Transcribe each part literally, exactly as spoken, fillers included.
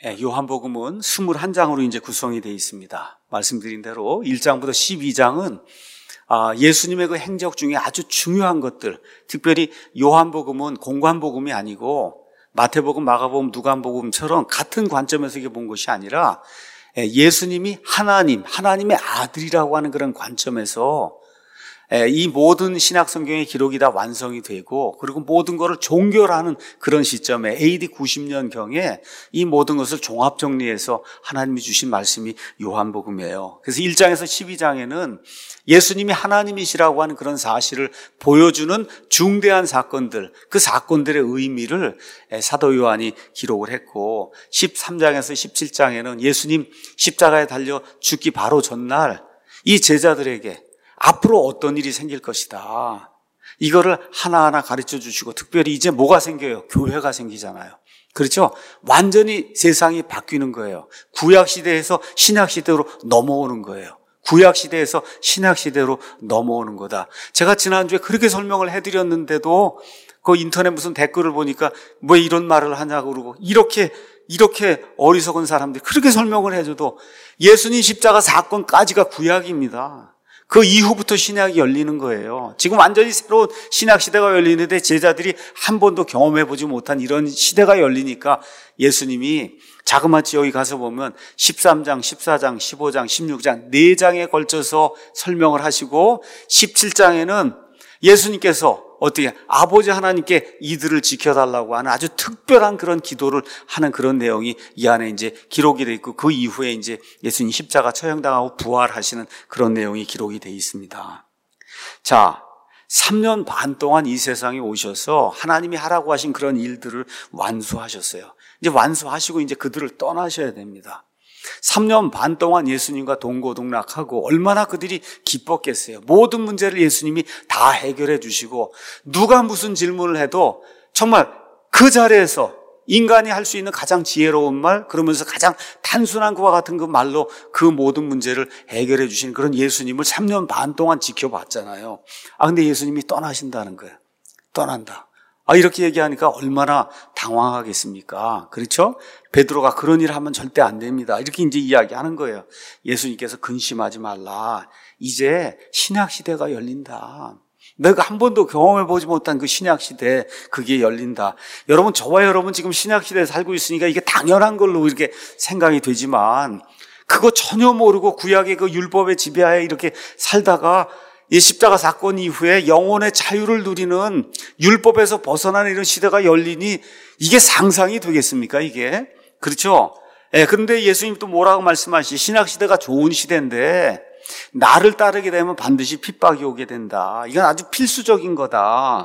요한복음은 이십일 장으로 이제 구성이 되어 있습니다. 말씀드린 대로 일 장부터 십이 장은 예수님의 그 행적 중에 아주 중요한 것들, 특별히 요한복음은 공관복음이 아니고 마태복음, 마가복음, 누가복음처럼 같은 관점에서 이게 본 것이 아니라 예수님이 하나님, 하나님의 아들이라고 하는 그런 관점에서 이 모든 신약 성경의 기록이 다 완성이 되고, 그리고 모든 것을 종결하는 그런 시점에 에이디 구십 년경에 이 모든 것을 종합 정리해서 하나님이 주신 말씀이 요한복음이에요. 그래서 일 장에서 십이 장에는 예수님이 하나님이시라고 하는 그런 사실을 보여주는 중대한 사건들, 그 사건들의 의미를 사도 요한이 기록을 했고, 십삼 장에서 십칠 장에는 예수님 십자가에 달려 죽기 바로 전날 이 제자들에게 앞으로 어떤 일이 생길 것이다, 이거를 하나하나 가르쳐 주시고, 특별히 이제 뭐가 생겨요? 교회가 생기잖아요. 그렇죠? 완전히 세상이 바뀌는 거예요. 구약시대에서 신약시대로 넘어오는 거예요. 구약시대에서 신약시대로 넘어오는 거다. 제가 지난주에 그렇게 설명을 해드렸는데도 그 인터넷 무슨 댓글을 보니까 왜 이런 말을 하냐고 그러고, 이렇게 이렇게 어리석은 사람들이 그렇게 설명을 해줘도 예수님 십자가 사건까지가 구약입니다. 그 이후부터 신약이 열리는 거예요. 지금 완전히 새로운 신약 시대가 열리는데 제자들이 한 번도 경험해보지 못한 이런 시대가 열리니까 예수님이 자그마치 여기 가서 보면 십삼 장, 십사 장, 십오 장, 십육 장 네 장에 걸쳐서 설명을 하시고, 십칠 장에는 예수님께서 어떻게 아버지 하나님께 이들을 지켜달라고 하는 아주 특별한 그런 기도를 하는 그런 내용이 이 안에 이제 기록이 되어 있고, 그 이후에 이제 예수님 십자가 처형당하고 부활하시는 그런 내용이 기록이 되어 있습니다. 자, 삼 년 반 동안 이 세상에 오셔서 하나님이 하라고 하신 그런 일들을 완수하셨어요. 이제 완수하시고 이제 그들을 떠나셔야 됩니다. 삼 년 반 동안 예수님과 동고동락하고 얼마나 그들이 기뻤겠어요. 모든 문제를 예수님이 다 해결해 주시고, 누가 무슨 질문을 해도 정말 그 자리에서 인간이 할 수 있는 가장 지혜로운 말, 그러면서 가장 단순한 것과 같은 그 말로 그 모든 문제를 해결해 주신 그런 예수님을 삼 년 반 동안 지켜봤잖아요. 아, 근데 예수님이 떠나신다는 거예요. 떠난다. 아, 이렇게 얘기하니까 얼마나 당황하겠습니까? 그렇죠? 베드로가 그런 일을 하면 절대 안 됩니다, 이렇게 이제 이야기하는 거예요. 예수님께서 근심하지 말라. 이제 신약 시대가 열린다. 내가 한 번도 경험해보지 못한 그 신약 시대, 그게 열린다. 여러분, 저와 여러분 지금 신약 시대에 살고 있으니까 이게 당연한 걸로 이렇게 생각이 되지만, 그거 전혀 모르고 구약의 그 율법의 지배하에 이렇게 살다가 이 십자가 사건 이후에 영혼의 자유를 누리는, 율법에서 벗어나는 이런 시대가 열리니 이게 상상이 되겠습니까, 이게? 그렇죠? 예, 그런데 예수님 또 뭐라고 말씀하시지? 신약 시대가 좋은 시대인데 나를 따르게 되면 반드시 핍박이 오게 된다. 이건 아주 필수적인 거다.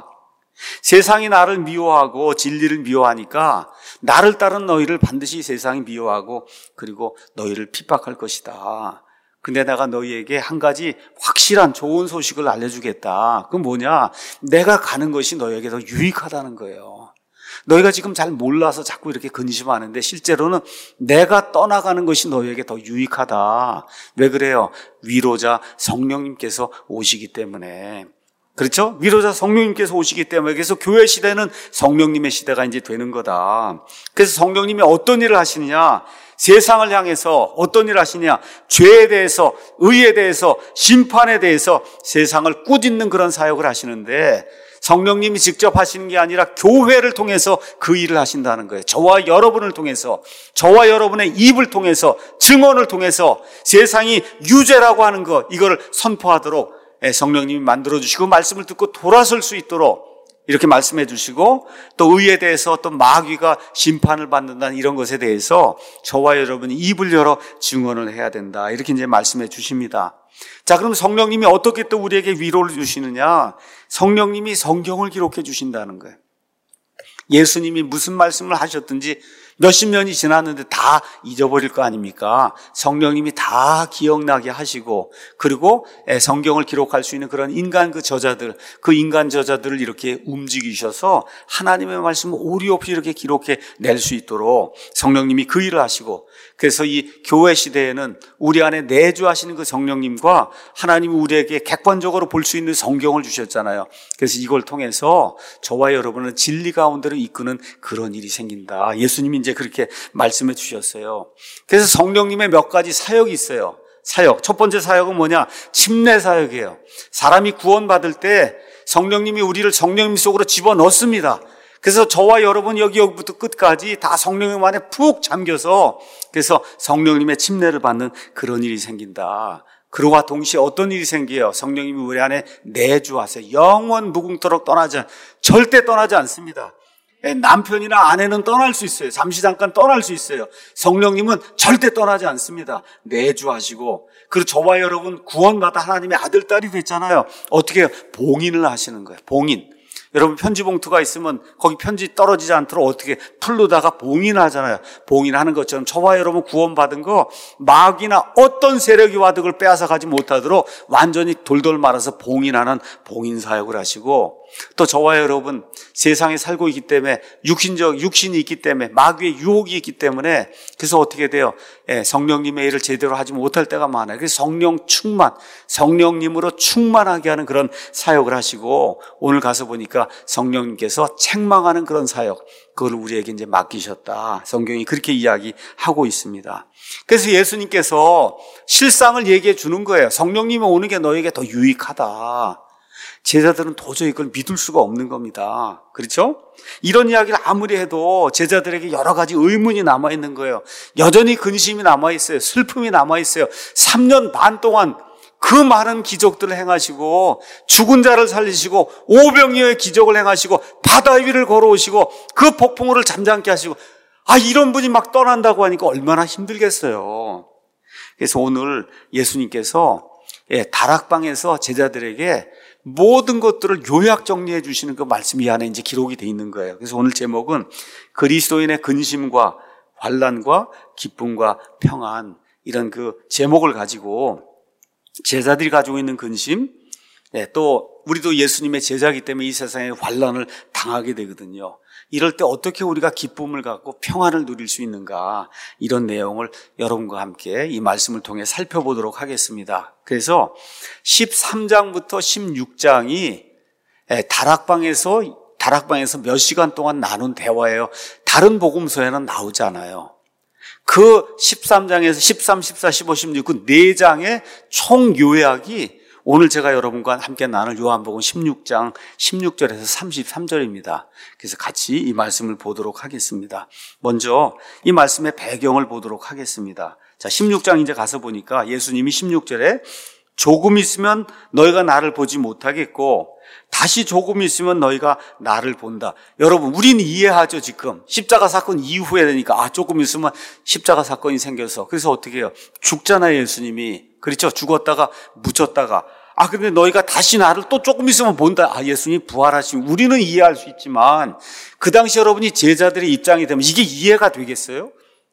세상이 나를 미워하고 진리를 미워하니까 나를 따른 너희를 반드시 세상이 미워하고 그리고 너희를 핍박할 것이다. 근데 내가 너희에게 한 가지 확실한 좋은 소식을 알려주겠다. 그건 뭐냐? 내가 가는 것이 너희에게 더 유익하다는 거예요. 너희가 지금 잘 몰라서 자꾸 이렇게 근심하는데 실제로는 내가 떠나가는 것이 너희에게 더 유익하다. 왜 그래요? 위로자 성령님께서 오시기 때문에. 그렇죠? 위로자 성령님께서 오시기 때문에. 그래서 교회 시대는 성령님의 시대가 이제 되는 거다. 그래서 성령님이 어떤 일을 하시느냐? 세상을 향해서 어떤 일을 하시냐? 죄에 대해서, 의에 대해서, 심판에 대해서 세상을 꾸짖는 그런 사역을 하시는데, 성령님이 직접 하시는 게 아니라 교회를 통해서 그 일을 하신다는 거예요. 저와 여러분을 통해서, 저와 여러분의 입을 통해서, 증언을 통해서 세상이 유죄라고 하는 것, 이걸 선포하도록 성령님이 만들어주시고, 말씀을 듣고 돌아설 수 있도록 이렇게 말씀해 주시고, 또 의에 대해서, 또 마귀가 심판을 받는다는 이런 것에 대해서 저와 여러분이 입을 열어 증언을 해야 된다, 이렇게 이제 말씀해 주십니다. 자, 그럼 성령님이 어떻게 또 우리에게 위로를 주시느냐? 성령님이 성경을 기록해 주신다는 거예요. 예수님이 무슨 말씀을 하셨든지 몇십 년이 지났는데 다 잊어버릴 거 아닙니까? 성령님이 다 기억나게 하시고, 그리고 성경을 기록할 수 있는 그런 인간 그 저자들, 그 인간 저자들을 이렇게 움직이셔서 하나님의 말씀을 오리 없이 이렇게 기록해 낼 수 있도록 성령님이 그 일을 하시고, 그래서 이 교회 시대에는 우리 안에 내주하시는 그 성령님과 하나님이 우리에게 객관적으로 볼 수 있는 성경을 주셨잖아요. 그래서 이걸 통해서 저와 여러분은 진리 가운데로 이끄는 그런 일이 생긴다. 예수님이 이제 그렇게 말씀해 주셨어요. 그래서 성령님의 몇 가지 사역이 있어요. 사역. 첫 번째 사역은 뭐냐? 침례 사역이에요. 사람이 구원받을 때 성령님이 우리를 성령님 속으로 집어넣습니다. 그래서 저와 여러분 여기 여기부터 끝까지 다 성령님 안에 푹 잠겨서 그래서 성령님의 침례를 받는 그런 일이 생긴다. 그와 동시에 어떤 일이 생겨요? 성령님이 우리 안에 내주하세요. 영원 무궁토록 떠나지 않, 절대 떠나지 않습니다. 남편이나 아내는 떠날 수 있어요. 잠시 잠깐 떠날 수 있어요. 성령님은 절대 떠나지 않습니다. 내주하시고, 그리고 저와 여러분 구원받아 하나님의 아들, 딸이 됐잖아요. 어떻게 해요? 봉인을 하시는 거예요. 봉인. 여러분 편지 봉투가 있으면 거기 편지 떨어지지 않도록 어떻게 풀로다가 봉인하잖아요. 봉인하는 것처럼 저와 여러분 구원받은 거 마귀나 어떤 세력이 와도 그걸 빼앗아 가지 못하도록 완전히 돌돌 말아서 봉인하는 봉인 사역을 하시고, 또 저와 여러분 세상에 살고 있기 때문에 육신적 육신이 있기 때문에 마귀의 유혹이 있기 때문에 그래서 어떻게 돼요? 예, 성령님의 일을 제대로 하지 못할 때가 많아요. 그래서 성령 충만, 성령님으로 충만하게 하는 그런 사역을 하시고, 오늘 가서 보니까 성령님께서 책망하는 그런 사역, 그걸 우리에게 이제 맡기셨다. 성경이 그렇게 이야기하고 있습니다. 그래서 예수님께서 실상을 얘기해 주는 거예요. 성령님이 오는 게 너에게 더 유익하다. 제자들은 도저히 그걸 믿을 수가 없는 겁니다. 그렇죠? 이런 이야기를 아무리 해도 제자들에게 여러 가지 의문이 남아있는 거예요. 여전히 근심이 남아있어요. 슬픔이 남아있어요. 삼 년 반 동안 그 많은 기적들을 행하시고 죽은 자를 살리시고 오병이어의 기적을 행하시고 바다 위를 걸어오시고 그 폭풍우를 잠잠케 하시고, 아, 이런 분이 막 떠난다고 하니까 얼마나 힘들겠어요. 그래서 오늘 예수님께서 예, 다락방에서 제자들에게 모든 것들을 요약 정리해 주시는 그 말씀이 이 안에 이제 기록이 돼 있는 거예요. 그래서 오늘 제목은 그리스도인의 근심과 환난과 기쁨과 평안, 이런 그 제목을 가지고 제자들이 가지고 있는 근심, 네, 또 우리도 예수님의 제자이기 때문에 이 세상에 환난을 당하게 되거든요. 이럴 때 어떻게 우리가 기쁨을 갖고 평안을 누릴 수 있는가, 이런 내용을 여러분과 함께 이 말씀을 통해 살펴보도록 하겠습니다. 그래서 십삼 장부터 십육 장이 다락방에서 다락방에서 몇 시간 동안 나눈 대화예요. 다른 복음서에는 나오지 않아요. 그 십삼 장에서 십삼, 십사, 십오, 십육 그 네 장의 총 요약이 오늘 제가 여러분과 함께 나눌 요한복음 십육 장 십육 절에서 삼십삼 절입니다. 그래서 같이 이 말씀을 보도록 하겠습니다. 먼저 이 말씀의 배경을 보도록 하겠습니다. 자, 십육 장 이제 가서 보니까 예수님이 십육 절에 조금 있으면 너희가 나를 보지 못하겠고 다시 조금 있으면 너희가 나를 본다. 여러분, 우리는 이해하죠. 지금 십자가 사건 이후에 되니까 아, 조금 있으면 십자가 사건이 생겨서, 그래서 어떻게 해요? 죽잖아요, 예수님이. 그렇죠? 죽었다가 묻혔다가, 아, 근데 너희가 다시 나를 또 조금 있으면 본다. 아, 예수님이 부활하시면 우리는 이해할 수 있지만 그 당시 여러분이 제자들의 입장이 되면 이게 이해가 되겠어요?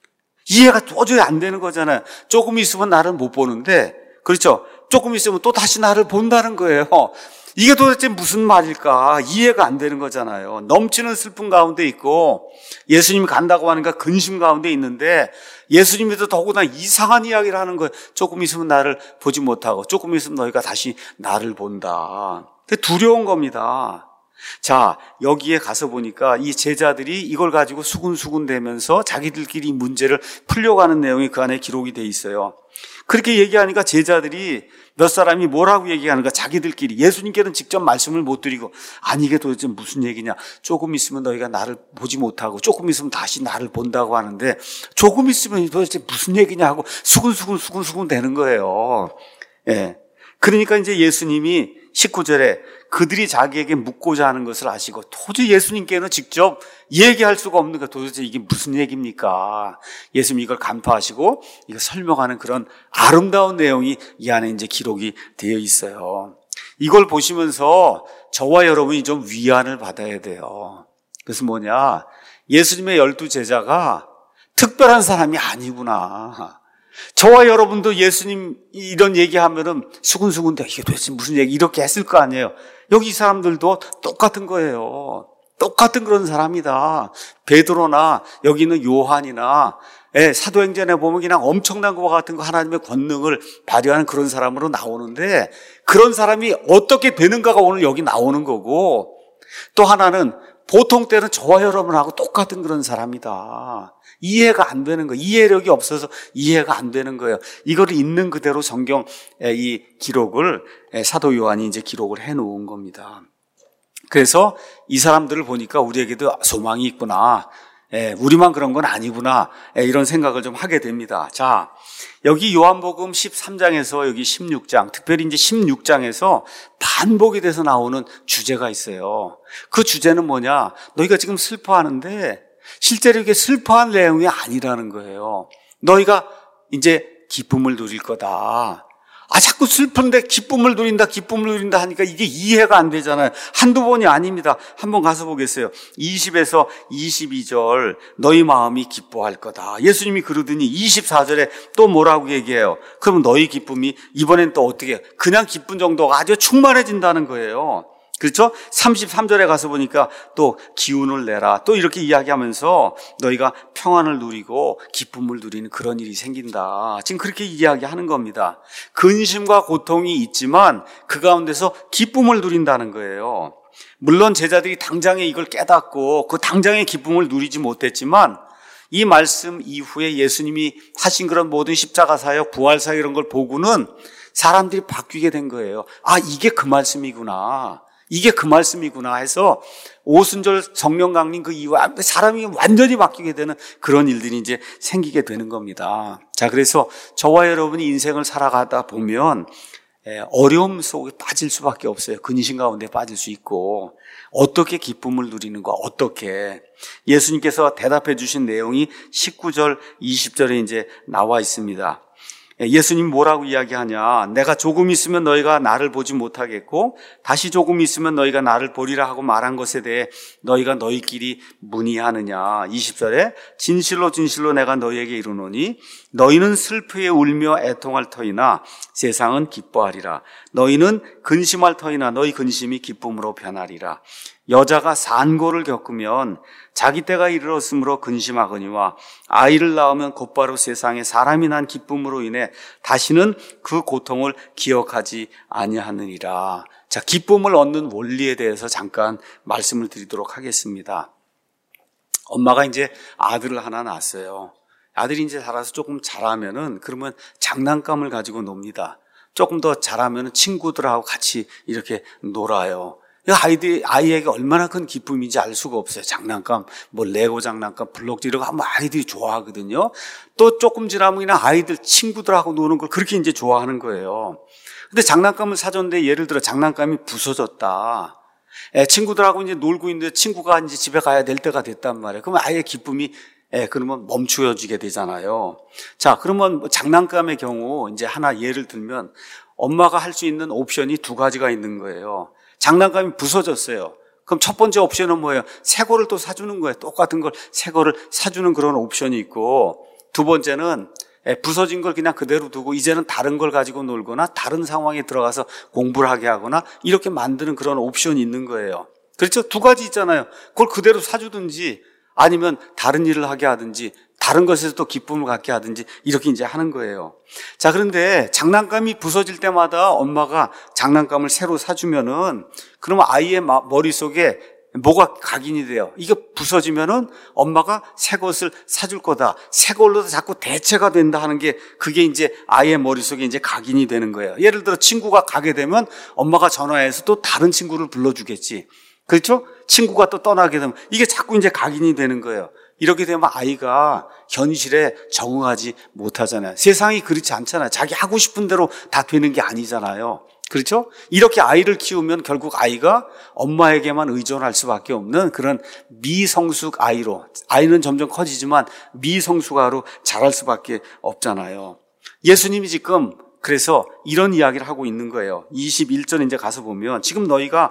이해가 도저히 안 되는 거잖아요. 조금 있으면 나를 못 보는데, 그렇죠? 조금 있으면 또 다시 나를 본다는 거예요. 이게 도대체 무슨 말일까? 이해가 안 되는 거잖아요. 넘치는 슬픔 가운데 있고 예수님이 간다고 하니까 근심 가운데 있는데, 예수님도 더구나 이상한 이야기를 하는 거예요. 조금 있으면 나를 보지 못하고 조금 있으면 너희가 다시 나를 본다. 두려운 겁니다. 자, 여기에 가서 보니까 이 제자들이 이걸 가지고 수군수군 대면서 자기들끼리 문제를 풀려가는 내용이 그 안에 기록이 돼 있어요. 그렇게 얘기하니까 제자들이 몇 사람이 뭐라고 얘기하는가, 자기들끼리. 예수님께는 직접 말씀을 못 드리고, 아니 이게 도대체 무슨 얘기냐, 조금 있으면 너희가 나를 보지 못하고 조금 있으면 다시 나를 본다고 하는데 조금 있으면 도대체 무슨 얘기냐 하고 수군수군 수군수군 되는 거예요. 예. 그러니까 이제 예수님이 십구 절에 그들이 자기에게 묻고자 하는 것을 아시고, 도저히 예수님께는 직접 얘기할 수가 없는 거, 도대체 이게 무슨 얘기입니까? 예수님이 이걸 간파하시고 이거 설명하는 그런 아름다운 내용이 이 안에 이제 기록이 되어 있어요. 이걸 보시면서 저와 여러분이 좀 위안을 받아야 돼요. 그래서 뭐냐, 예수님의 열두 제자가 특별한 사람이 아니구나. 저와 여러분도 예수님 이런 얘기하면은 수근수근 이게 도대체 무슨 얘기, 이렇게 했을 거 아니에요. 여기 이 사람들도 똑같은 거예요. 똑같은 그런 사람이다. 베드로나 여기 있는 요한이나 예, 사도행전에 보면 그냥 엄청난 것과 같은 거 하나님의 권능을 발휘하는 그런 사람으로 나오는데, 그런 사람이 어떻게 되는가가 오늘 여기 나오는 거고, 또 하나는 보통 때는 저와 여러분하고 똑같은 그런 사람이다. 이해가 안 되는 거예요. 이해력이 없어서 이해가 안 되는 거예요. 이걸 있는 그대로 성경 이 기록을 사도 요한이 이제 기록을 해 놓은 겁니다. 그래서 이 사람들을 보니까 우리에게도 소망이 있구나. 예, 우리만 그런 건 아니구나. 예, 이런 생각을 좀 하게 됩니다. 자, 여기 요한복음 십삼 장에서 여기 십육 장, 특별히 이제 십육 장에서 반복이 돼서 나오는 주제가 있어요. 그 주제는 뭐냐? 너희가 지금 슬퍼하는데 실제로 이게 슬퍼한 내용이 아니라는 거예요. 너희가 이제 기쁨을 누릴 거다. 아, 자꾸 슬픈데 기쁨을 누린다, 기쁨을 누린다 하니까 이게 이해가 안 되잖아요. 한두 번이 아닙니다. 한번 가서 보겠어요. 이십에서 이십이 절, 너희 마음이 기뻐할 거다. 예수님이 그러더니 이십사 절에 또 뭐라고 얘기해요? 그럼 너희 기쁨이 이번엔 또 어떻게 해요? 그냥 기쁜 정도가 아주 충만해진다는 거예요. 그렇죠? 삼십삼 절에 가서 보니까 또 기운을 내라. 또 이렇게 이야기하면서 너희가 평안을 누리고 기쁨을 누리는 그런 일이 생긴다. 지금 그렇게 이야기하는 겁니다. 근심과 고통이 있지만 그 가운데서 기쁨을 누린다는 거예요. 물론 제자들이 당장에 이걸 깨닫고 그 당장의 기쁨을 누리지 못했지만 이 말씀 이후에 예수님이 하신 그런 모든 십자가 사역, 부활 사역 이런 걸 보고는 사람들이 바뀌게 된 거예요. 아, 이게 그 말씀이구나. 이게 그 말씀이구나 해서 오순절 성령 강림 그 이후에 사람이 완전히 바뀌게 되는 그런 일들이 이제 생기게 되는 겁니다. 자, 그래서 저와 여러분이 인생을 살아가다 보면 어려움 속에 빠질 수밖에 없어요. 근심 가운데 빠질 수 있고 어떻게 기쁨을 누리는가, 어떻게. 예수님께서 대답해 주신 내용이 십구 절, 이십 절에 이제 나와 있습니다. 예수님 뭐라고 이야기하냐? 내가 조금 있으면 너희가 나를 보지 못하겠고 다시 조금 있으면 너희가 나를 보리라 하고 말한 것에 대해 너희가 너희끼리 문의하느냐? 이십 절에 진실로 진실로 내가 너희에게 이르노니 너희는 슬프에 울며 애통할 터이나 세상은 기뻐하리라. 너희는 근심할 터이나 너희 근심이 기쁨으로 변하리라. 여자가 산고를 겪으면 자기 때가 이르렀으므로 근심하거니와 아이를 낳으면 곧바로 세상에 사람이 난 기쁨으로 인해 다시는 그 고통을 기억하지 아니하느니라. 자, 기쁨을 얻는 원리에 대해서 잠깐 말씀을 드리도록 하겠습니다. 엄마가 이제 아들을 하나 낳았어요. 아들이 이제 자라서 조금 자라면은 그러면 장난감을 가지고 놉니다. 조금 더 자라면은 친구들하고 같이 이렇게 놀아요. 아이들, 아이에게 얼마나 큰 기쁨인지 알 수가 없어요. 장난감, 뭐 레고 장난감, 블록들 이런 거 하면 아이들이 좋아하거든요. 또 조금 지나면 그냥 아이들 친구들하고 노는 걸 그렇게 이제 좋아하는 거예요. 근데 장난감을 사줬는데 예를 들어 장난감이 부서졌다. 예, 친구들하고 이제 놀고 있는데 친구가 이제 집에 가야 될 때가 됐단 말이에요. 그러면 아이의 기쁨이 예, 그러면 멈추어지게 되잖아요. 자, 그러면 뭐 장난감의 경우 이제 하나 예를 들면 엄마가 할 수 있는 옵션이 두 가지가 있는 거예요. 장난감이 부서졌어요. 그럼 첫 번째 옵션은 뭐예요? 새 거를 또 사주는 거예요. 똑같은 걸 새 거를 사주는 그런 옵션이 있고, 두 번째는 부서진 걸 그냥 그대로 두고 이제는 다른 걸 가지고 놀거나 다른 상황에 들어가서 공부를 하게 하거나 이렇게 만드는 그런 옵션이 있는 거예요. 그렇죠? 두 가지 있잖아요. 그걸 그대로 사주든지 아니면 다른 일을 하게 하든지 다른 것에서 또 기쁨을 갖게 하든지 이렇게 이제 하는 거예요. 자, 그런데 장난감이 부서질 때마다 엄마가 장난감을 새로 사주면은 그러면 아이의 머릿속에 뭐가 각인이 돼요? 이게 부서지면은 엄마가 새 것을 사줄 거다. 새 걸로 자꾸 대체가 된다 하는 게 그게 이제 아이의 머릿속에 이제 각인이 되는 거예요. 예를 들어 친구가 가게 되면 엄마가 전화해서 또 다른 친구를 불러주겠지. 그렇죠? 친구가 또 떠나게 되면 이게 자꾸 이제 각인이 되는 거예요. 이렇게 되면 아이가 현실에 적응하지 못하잖아요. 세상이 그렇지 않잖아요. 자기 하고 싶은 대로 다 되는 게 아니잖아요. 그렇죠? 이렇게 아이를 키우면 결국 아이가 엄마에게만 의존할 수밖에 없는 그런 미성숙 아이로, 아이는 점점 커지지만 미성숙아로 자랄 수밖에 없잖아요. 예수님이 지금 그래서 이런 이야기를 하고 있는 거예요. 이십일 절에 이제 가서 보면 지금 너희가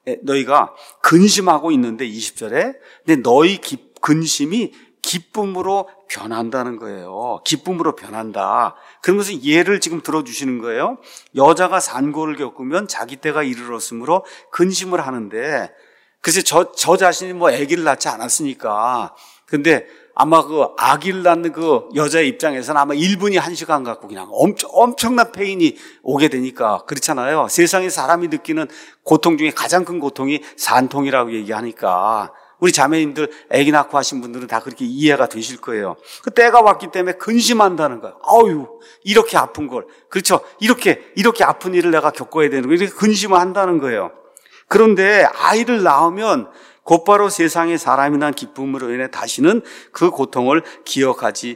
너희가 근심하고 있는데 이십 절에 근데 너희 기, 근심이 기쁨으로 변한다는 거예요. 기쁨으로 변한다. 그러면서 예를 지금 들어주시는 거예요. 여자가 산고를 겪으면 자기 때가 이르렀으므로 근심을 하는데 글쎄 저, 저 자신이 뭐 아기를 낳지 않았으니까 근데 아마 그 아기를 낳는 그 여자의 입장에서는 아마 일 분이 한 시간 갖고 그냥 엄청, 엄청난 페인이 오게 되니까 그렇잖아요. 세상에 사람이 느끼는 고통 중에 가장 큰 고통이 산통이라고 얘기하니까 우리 자매님들 아기 낳고 하신 분들은 다 그렇게 이해가 되실 거예요. 그 때가 왔기 때문에 근심한다는 거예요. 아유, 이렇게 아픈 걸. 그렇죠. 이렇게, 이렇게 아픈 일을 내가 겪어야 되는 거예요. 이렇게 근심을 한다는 거예요. 그런데 아이를 낳으면 곧바로 세상에 사람이 난 기쁨으로 인해 다시는 그 고통을 기억하지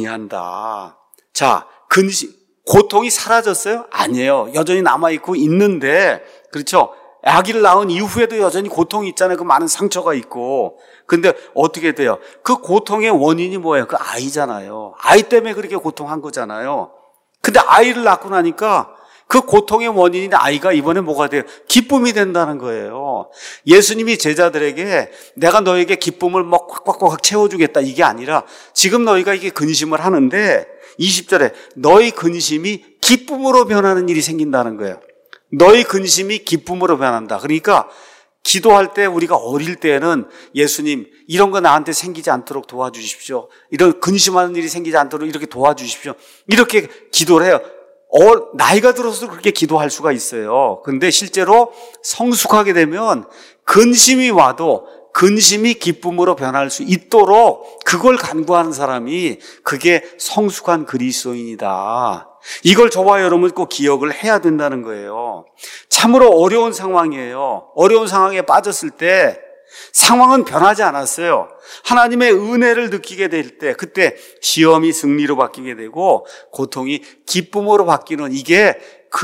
아니한다. 자, 근심, 고통이 사라졌어요? 아니에요. 여전히 남아있고 있는데, 그렇죠. 아기를 낳은 이후에도 여전히 고통이 있잖아요. 그 많은 상처가 있고. 근데 어떻게 돼요? 그 고통의 원인이 뭐예요? 그 아이잖아요. 아이 때문에 그렇게 고통한 거잖아요. 근데 아이를 낳고 나니까 그 고통의 원인인 아이가 이번에 뭐가 돼요? 기쁨이 된다는 거예요. 예수님이 제자들에게 내가 너에게 기쁨을 막 꽉꽉꽉 채워주겠다 이게 아니라 지금 너희가 이게 근심을 하는데 이십 절에 너희 근심이 기쁨으로 변하는 일이 생긴다는 거예요. 너희 근심이 기쁨으로 변한다. 그러니까 기도할 때 우리가 어릴 때는 예수님 이런 거 나한테 생기지 않도록 도와주십시오. 이런 근심하는 일이 생기지 않도록 이렇게 도와주십시오. 이렇게 기도를 해요. 어, 나이가 들어서도 그렇게 기도할 수가 있어요. 근데 실제로 성숙하게 되면 근심이 와도 근심이 기쁨으로 변할 수 있도록 그걸 간구하는 사람이 그게 성숙한 그리스도인이다. 이걸 저와 여러분 꼭 기억을 해야 된다는 거예요. 참으로 어려운 상황이에요. 어려운 상황에 빠졌을 때 상황은 변하지 않았어요. 하나님의 은혜를 느끼게 될 때 그때 시험이 승리로 바뀌게 되고 고통이 기쁨으로 바뀌는 이게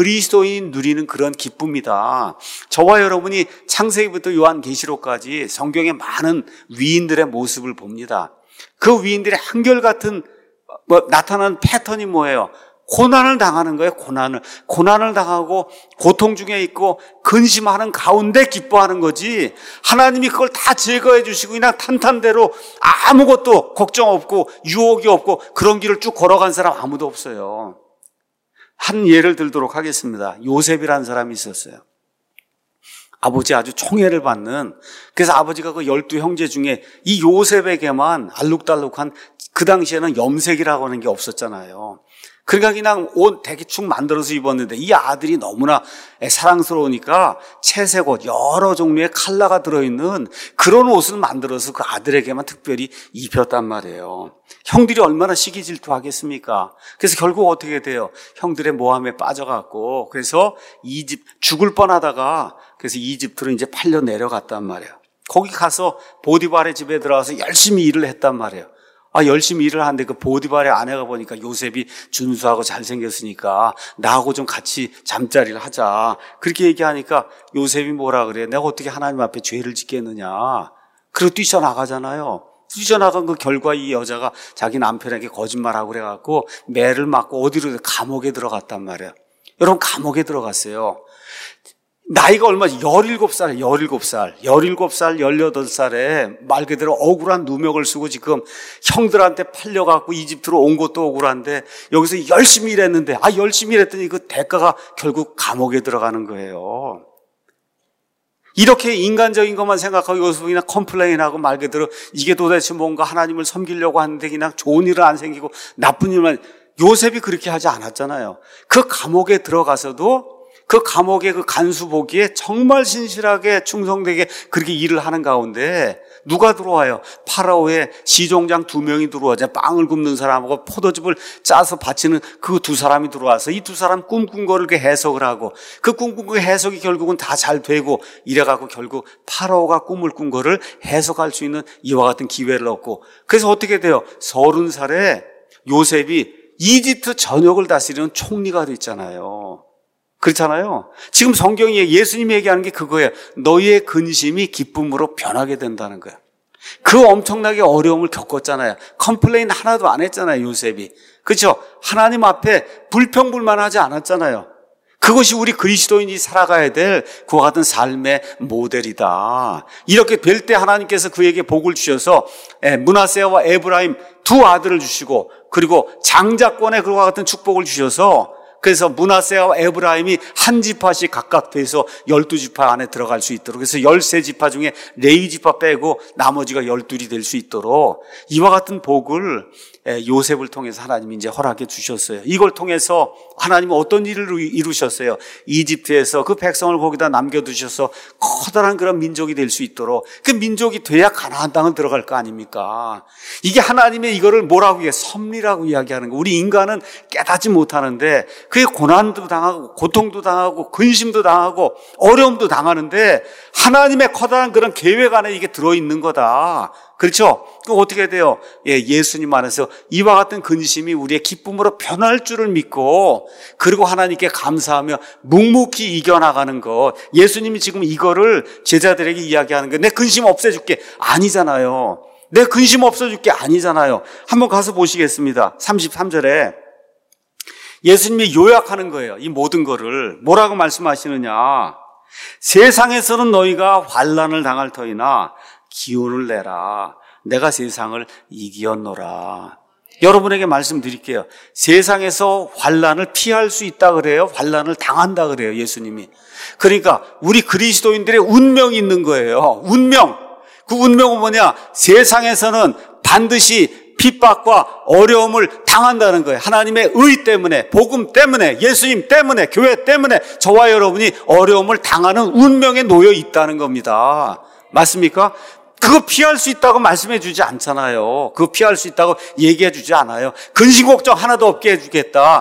그리스도인 누리는 그런 기쁨이다. 저와 여러분이 창세기부터 요한계시록까지 성경의 많은 위인들의 모습을 봅니다. 그 위인들의 한결같은 뭐 나타나는 패턴이 뭐예요? 고난을 당하는 거예요. 고난을. 고난을 당하고 고통 중에 있고 근심하는 가운데 기뻐하는 거지. 하나님이 그걸 다 제거해 주시고 그냥 탄탄대로 아무것도 걱정 없고 유혹이 없고 그런 길을 쭉 걸어간 사람 아무도 없어요. 한 예를 들도록 하겠습니다. 요셉이라는 사람이 있었어요. 아버지 아주 총애를 받는, 그래서 아버지가 그 열두 형제 중에 이 요셉에게만 알록달록한, 그 당시에는 염색이라고 하는 게 없었잖아요. 그러니까 그냥 옷 대충 만들어서 입었는데 이 아들이 너무나 사랑스러우니까 채색 옷 여러 종류의 컬러가 들어있는 그런 옷을 만들어서 그 아들에게만 특별히 입혔단 말이에요. 형들이 얼마나 시기 질투하겠습니까? 그래서 결국 어떻게 돼요? 형들의 모함에 빠져갖고 그래서 이집 죽을 뻔하다가 그래서 이집트로 이제 팔려 내려갔단 말이에요. 거기 가서 보디발의 집에 들어가서 열심히 일을 했단 말이에요. 아, 열심히 일을 하는데 그 보디발의 아내가 보니까 요셉이 준수하고 잘생겼으니까 나하고 좀 같이 잠자리를 하자. 그렇게 얘기하니까 요셉이 뭐라 그래? 내가 어떻게 하나님 앞에 죄를 짓겠느냐. 그리고 뛰쳐나가잖아요. 뛰쳐나간 그 결과 이 여자가 자기 남편에게 거짓말하고 그래갖고 매를 맞고 어디로 감옥에 들어갔단 말이에요. 여러분 감옥에 들어갔어요. 나이가 얼마지? 열일곱 살, 열일곱 살, 열일곱 살, 열여덟 살에 말 그대로 억울한 누명을 쓰고 지금 형들한테 팔려갖고 이집트로 온 것도 억울한데 여기서 열심히 일했는데, 아, 열심히 일했더니 그 대가가 결국 감옥에 들어가는 거예요. 이렇게 인간적인 것만 생각하고 여기서 그냥 컴플레인하고 말 그대로 이게 도대체 뭔가 하나님을 섬기려고 하는데 그냥 좋은 일은 안 생기고 나쁜 일만. 요셉이 그렇게 하지 않았잖아요. 그 감옥에 들어가서도 그 감옥의 그 간수 보기에 정말 신실하게 충성되게 그렇게 일을 하는 가운데 누가 들어와요? 파라오의 시종장 두 명이 들어와서 빵을 굽는 사람하고 포도즙을 짜서 바치는 그 두 사람이 들어와서 이 두 사람 꿈꾼 거를 그 해석을 하고 그 꿈꾼 그 해석이 결국은 다 잘 되고 이래갖고 결국 파라오가 꿈을 꾼 거를 해석할 수 있는 이와 같은 기회를 얻고 그래서 어떻게 돼요? 서른 살에 요셉이 이집트 전역을 다스리는 총리가 됐잖아요. 그렇잖아요. 지금 성경이 예수님이 얘기하는 게 그거예요. 너희의 근심이 기쁨으로 변하게 된다는 거예요. 그 엄청나게 어려움을 겪었잖아요. 컴플레인 하나도 안 했잖아요, 요셉이. 그렇죠? 하나님 앞에 불평불만하지 않았잖아요. 그것이 우리 그리스도인이 살아가야 될 그와 같은 삶의 모델이다. 이렇게 될 때 하나님께서 그에게 복을 주셔서 므낫세와 에브라임 두 아들을 주시고 그리고 장자권의 그와 같은 축복을 주셔서 그래서 므낫세와 에브라임이 한 지파씩 각각 돼서 열두 지파 안에 들어갈 수 있도록 그래서 열세 지파 중에 레위 지파 빼고 나머지가 열둘이 될 수 있도록 이와 같은 복을 요셉을 통해서 하나님이 이제 허락해 주셨어요. 이걸 통해서 하나님은 어떤 일을 이루셨어요? 이집트에서 그 백성을 거기다 남겨두셔서 커다란 그런 민족이 될 수 있도록, 그 민족이 돼야 가나안 땅은 들어갈 거 아닙니까? 이게 하나님의 이거를 뭐라고 해요? 섭리라고 이야기하는 거. 우리 인간은 깨닫지 못하는데 그게 고난도 당하고 고통도 당하고 근심도 당하고 어려움도 당하는데 하나님의 커다란 그런 계획 안에 이게 들어있는 거다. 그렇죠? 그럼 어떻게 돼요? 예, 예수님 안에서 이와 같은 근심이 우리의 기쁨으로 변할 줄을 믿고, 그리고 하나님께 감사하며 묵묵히 이겨나가는 것. 예수님이 지금 이거를 제자들에게 이야기하는 거예요. 내 근심 없애줄게. 아니잖아요. 내 근심 없애줄게. 아니잖아요. 한번 가서 보시겠습니다. 삼십삼 절에 예수님이 요약하는 거예요. 이 모든 거를. 뭐라고 말씀하시느냐. 세상에서는 너희가 환난을 당할 터이나 기운을 내라. 내가 세상을 이기었노라. 여러분에게 말씀드릴게요. 세상에서 환난을 피할 수 있다 그래요? 환난을 당한다 그래요? 예수님이. 그러니까 우리 그리스도인들의 운명이 있는 거예요. 운명. 그 운명은 뭐냐? 세상에서는 반드시 핍박과 어려움을 당한다는 거예요. 하나님의 의 때문에, 복음 때문에, 예수님 때문에, 교회 때문에 저와 여러분이 어려움을 당하는 운명에 놓여 있다는 겁니다. 맞습니까? 그거 피할 수 있다고 말씀해 주지 않잖아요. 그거 피할 수 있다고 얘기해 주지 않아요. 근심 걱정 하나도 없게 해주겠다.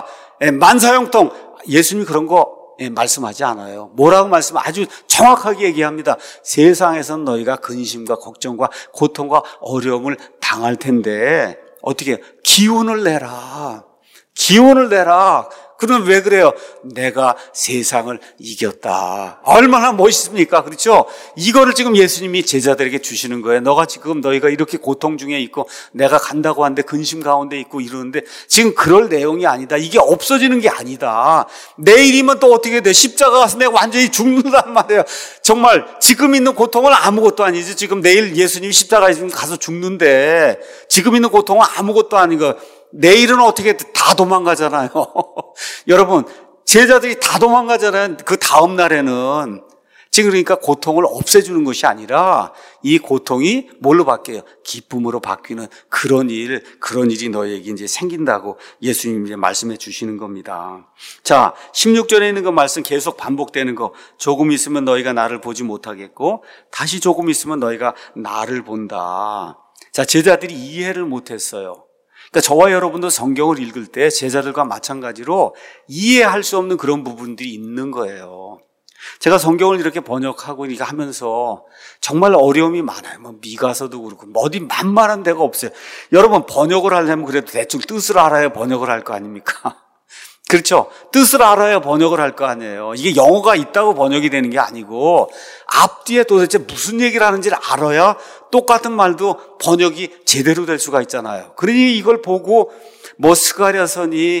만사형통. 예수님이 그런 거 말씀하지 않아요. 뭐라고 말씀 아주 정확하게 얘기합니다. 세상에서는 너희가 근심과 걱정과 고통과 어려움을 당할 텐데 어떻게 기운을 내라. 기운을 내라. 그러면 왜 그래요? 내가 세상을 이겼다. 얼마나 멋있습니까? 그렇죠? 이거를 지금 예수님이 제자들에게 주시는 거예요. 너가 지금 너희가 이렇게 고통 중에 있고 내가 간다고 하는데 근심 가운데 있고 이러는데 지금 그럴 내용이 아니다. 이게 없어지는 게 아니다. 내일이면 또 어떻게 돼? 십자가 가서 내가 완전히 죽는단 말이에요. 정말 지금 있는 고통은 아무것도 아니지. 지금 내일 예수님이 십자가에 가서 죽는데 지금 있는 고통은 아무것도 아닌 거. 내일은 어떻게 다 도망가잖아요. 여러분, 제자들이 다 도망가잖아요. 그 다음 날에는. 지금 그러니까 고통을 없애주는 것이 아니라 이 고통이 뭘로 바뀌어요? 기쁨으로 바뀌는 그런 일, 그런 일이 너에게 이제 생긴다고 예수님이 말씀해 주시는 겁니다. 자, 십육 절에 있는 그 말씀 계속 반복되는 거. 조금 있으면 너희가 나를 보지 못하겠고 다시 조금 있으면 너희가 나를 본다. 자, 제자들이 이해를 못했어요. 그러니까 저와 여러분도 성경을 읽을 때 제자들과 마찬가지로 이해할 수 없는 그런 부분들이 있는 거예요. 제가 성경을 이렇게 번역하고 이렇게 하면서 정말 어려움이 많아요. 뭐 미가서도 그렇고 어디 만만한 데가 없어요. 여러분 번역을 하려면 그래도 대충 뜻을 알아야 번역을 할 거 아닙니까? 그렇죠? 뜻을 알아야 번역을 할 거 아니에요. 이게 영어가 있다고 번역이 되는 게 아니고 앞뒤에 도대체 무슨 얘기를 하는지를 알아야 똑같은 말도 번역이 제대로 될 수가 있잖아요. 그러니 이걸 보고 뭐 스가랴서니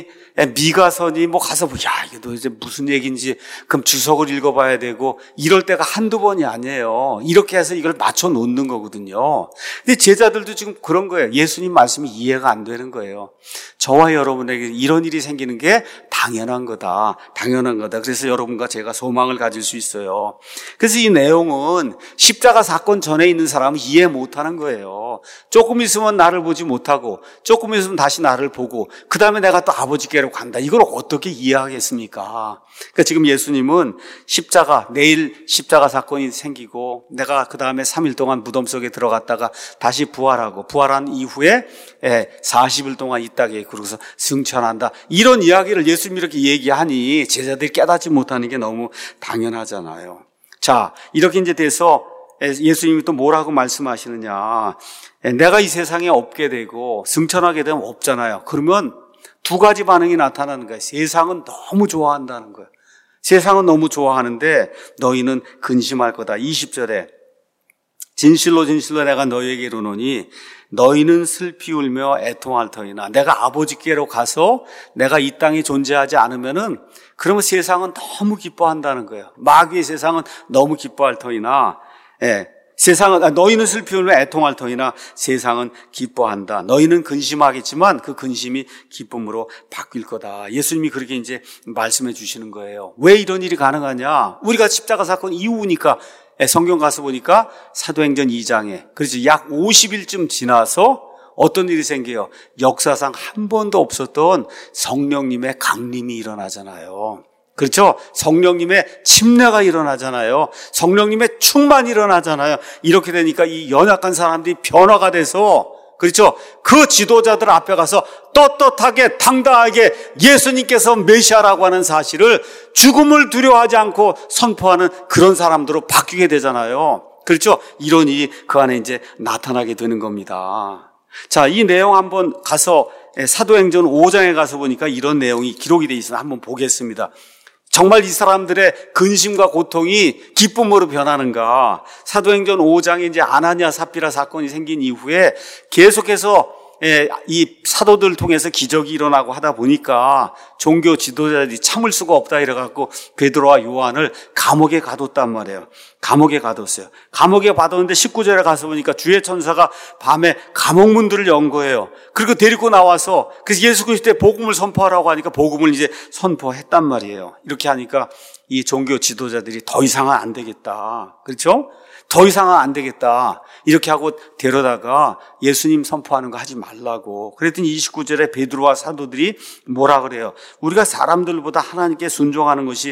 미가서니 뭐 가서 뭐 야 이게 도대체 무슨 얘기인지 그럼 주석을 읽어봐야 되고 이럴 때가 한두 번이 아니에요. 이렇게 해서 이걸 맞춰 놓는 거거든요. 근데 제자들도 지금 그런 거예요. 예수님 말씀이 이해가 안 되는 거예요. 저와 여러분에게 이런 일이 생기는 게 당연한 거다. 당연한 거다. 그래서 여러분과 제가 소망을 가질 수 있어요. 그래서 이 내용은 십자가 사건 전에 있는 사람은 이해 못하는 거예요. 조금 있으면 나를 보지 못하고 조금 있으면 다시 나를 보고 그 다음에 내가 또 아버지께로 간다. 이걸 어떻게 이해하겠습니까? 그러니까 지금 예수님은 십자가, 내일 십자가 사건이 생기고 내가 그 다음에 삼 일 동안 무덤 속에 들어갔다가 다시 부활하고 부활한 이후에 사십 일 동안 이 땅에 그러고서 승천한다. 이런 이야기를 예수님이 이렇게 얘기하니 제자들이 깨닫지 못하는 게 너무 당연하잖아요. 자, 이렇게 이제 돼서 예수님이 또 뭐라고 말씀하시느냐. 내가 이 세상에 없게 되고 승천하게 되면 없잖아요. 그러면 두 가지 반응이 나타나는 거예요. 세상은 너무 좋아한다는 거예요. 세상은 너무 좋아하는데 너희는 근심할 거다. 이십 절에 진실로 진실로 내가 너희에게 이르노니 너희는 슬피 울며 애통할 터이나 내가 아버지께로 가서 내가 이 땅에 존재하지 않으면은 그러면 세상은 너무 기뻐한다는 거예요. 마귀의 세상은 너무 기뻐할 터이나 예. 세상은 너희는 슬피 울며 애통할 터이나 세상은 기뻐한다. 너희는 근심하겠지만 그 근심이 기쁨으로 바뀔 거다. 예수님이 그렇게 이제 말씀해 주시는 거예요. 왜 이런 일이 가능하냐? 우리가 십자가 사건 이후니까 성경 가서 보니까 사도행전 이 장에 그렇지 약 오십 일쯤 지나서 어떤 일이 생겨요? 역사상 한 번도 없었던 성령님의 강림이 일어나잖아요. 그렇죠? 성령님의 침례가 일어나잖아요. 성령님의 충만이 일어나잖아요. 이렇게 되니까 이 연약한 사람들이 변화가 돼서, 그렇죠? 그 지도자들 앞에 가서 떳떳하게 당당하게 예수님께서 메시아라고 하는 사실을 죽음을 두려워하지 않고 선포하는 그런 사람들로 바뀌게 되잖아요. 그렇죠? 이런 일이 그 안에 이제 나타나게 되는 겁니다. 자, 이 내용 한번 가서 사도행전 오 장에 가서 보니까 이런 내용이 기록이 되어 있으면 한번 보겠습니다. 정말 이 사람들의 근심과 고통이 기쁨으로 변하는가? 사도행전 오 장에 이제 아나니아 삽비라 사건이 생긴 이후에 계속해서 이 사도들 통해서 기적이 일어나고 하다 보니까 종교 지도자들이 참을 수가 없다 이래갖고 베드로와 요한을 감옥에 가뒀단 말이에요. 감옥에 가뒀어요. 감옥에 가뒀는데 십구 절에 가서 보니까 주의 천사가 밤에 감옥 문들을 연 거예요. 그리고 데리고 나와서 그래서 예수 그리스도의 복음을 선포하라고 하니까 복음을 이제 선포했단 말이에요. 이렇게 하니까 이 종교 지도자들이 더 이상은 안 되겠다. 그렇죠? 더 이상은 안 되겠다. 이렇게 하고 데려다가 예수님 선포하는 거 하지 말라고. 그랬더니 이십구 절에 베드로와 사도들이 뭐라 그래요? 우리가 사람들보다 하나님께 순종하는 것이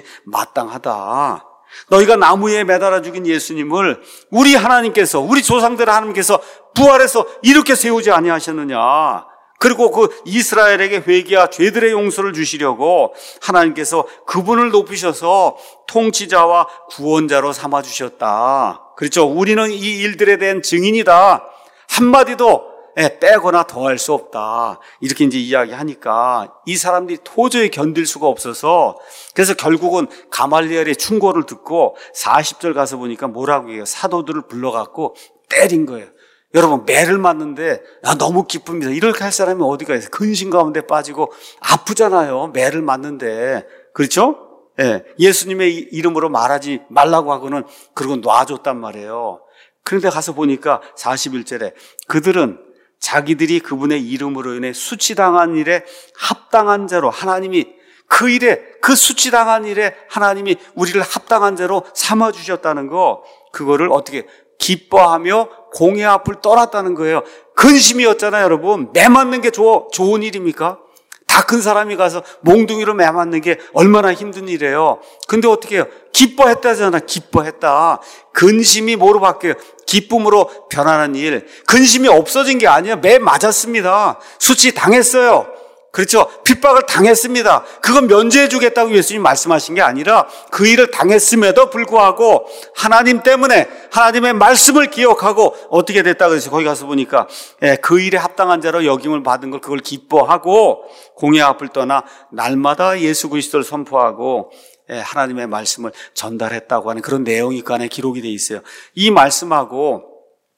마땅하다. 너희가 나무에 매달아 죽인 예수님을 우리 하나님께서, 우리 조상들 하나님께서 부활해서 이렇게 세우지 아니하셨느냐. 그리고 그 이스라엘에게 회개와 죄들의 용서를 주시려고 하나님께서 그분을 높이셔서 통치자와 구원자로 삼아주셨다. 그렇죠? 우리는 이 일들에 대한 증인이다. 한마디도 빼거나 더할 수 없다. 이렇게 이제 이야기하니까 이 사람들이 도저히 견딜 수가 없어서 그래서 결국은 가말리엘의 충고를 듣고 사십 절 가서 보니까 뭐라고 해요? 사도들을 불러갖고 때린 거예요. 여러분, 매를 맞는데 아, 너무 기쁩니다. 이렇게 할 사람이 어디가 있어요? 근심 가운데 빠지고 아프잖아요. 매를 맞는데. 그렇죠? 예, 예수님의 이름으로 말하지 말라고 하고는 그러고 놔줬단 말이에요. 그런데 가서 보니까 사십일 절에 그들은 자기들이 그분의 이름으로 인해 수치당한 일에 합당한 자로 하나님이 그 일에 그 수치당한 일에 하나님이 우리를 합당한 자로 삼아주셨다는 거, 그거를 어떻게 기뻐하며 공의 앞을 떠났다는 거예요. 근심이었잖아요, 여러분. 매 맞는 게 좋, 좋은 일입니까? 다 큰 사람이 가서 몽둥이로 매 맞는 게 얼마나 힘든 일이에요. 근데 어떻게 해요? 기뻐했다잖아. 기뻐했다. 근심이 뭐로 바뀌어요? 기쁨으로 변하는 일. 근심이 없어진 게 아니에요. 매 맞았습니다. 수치 당했어요. 그렇죠? 핍박을 당했습니다. 그건 면제해 주겠다고 예수님 말씀하신 게 아니라 그 일을 당했음에도 불구하고 하나님 때문에 하나님의 말씀을 기억하고 어떻게 됐다 그래서 거기 가서 보니까 그 일에 합당한 자로 여김을 받은 걸 그걸 기뻐하고 공의 앞을 떠나 날마다 예수 그리스도를 선포하고 하나님의 말씀을 전달했다고 하는 그런 내용이 그 안에 기록이 돼 있어요. 이 말씀하고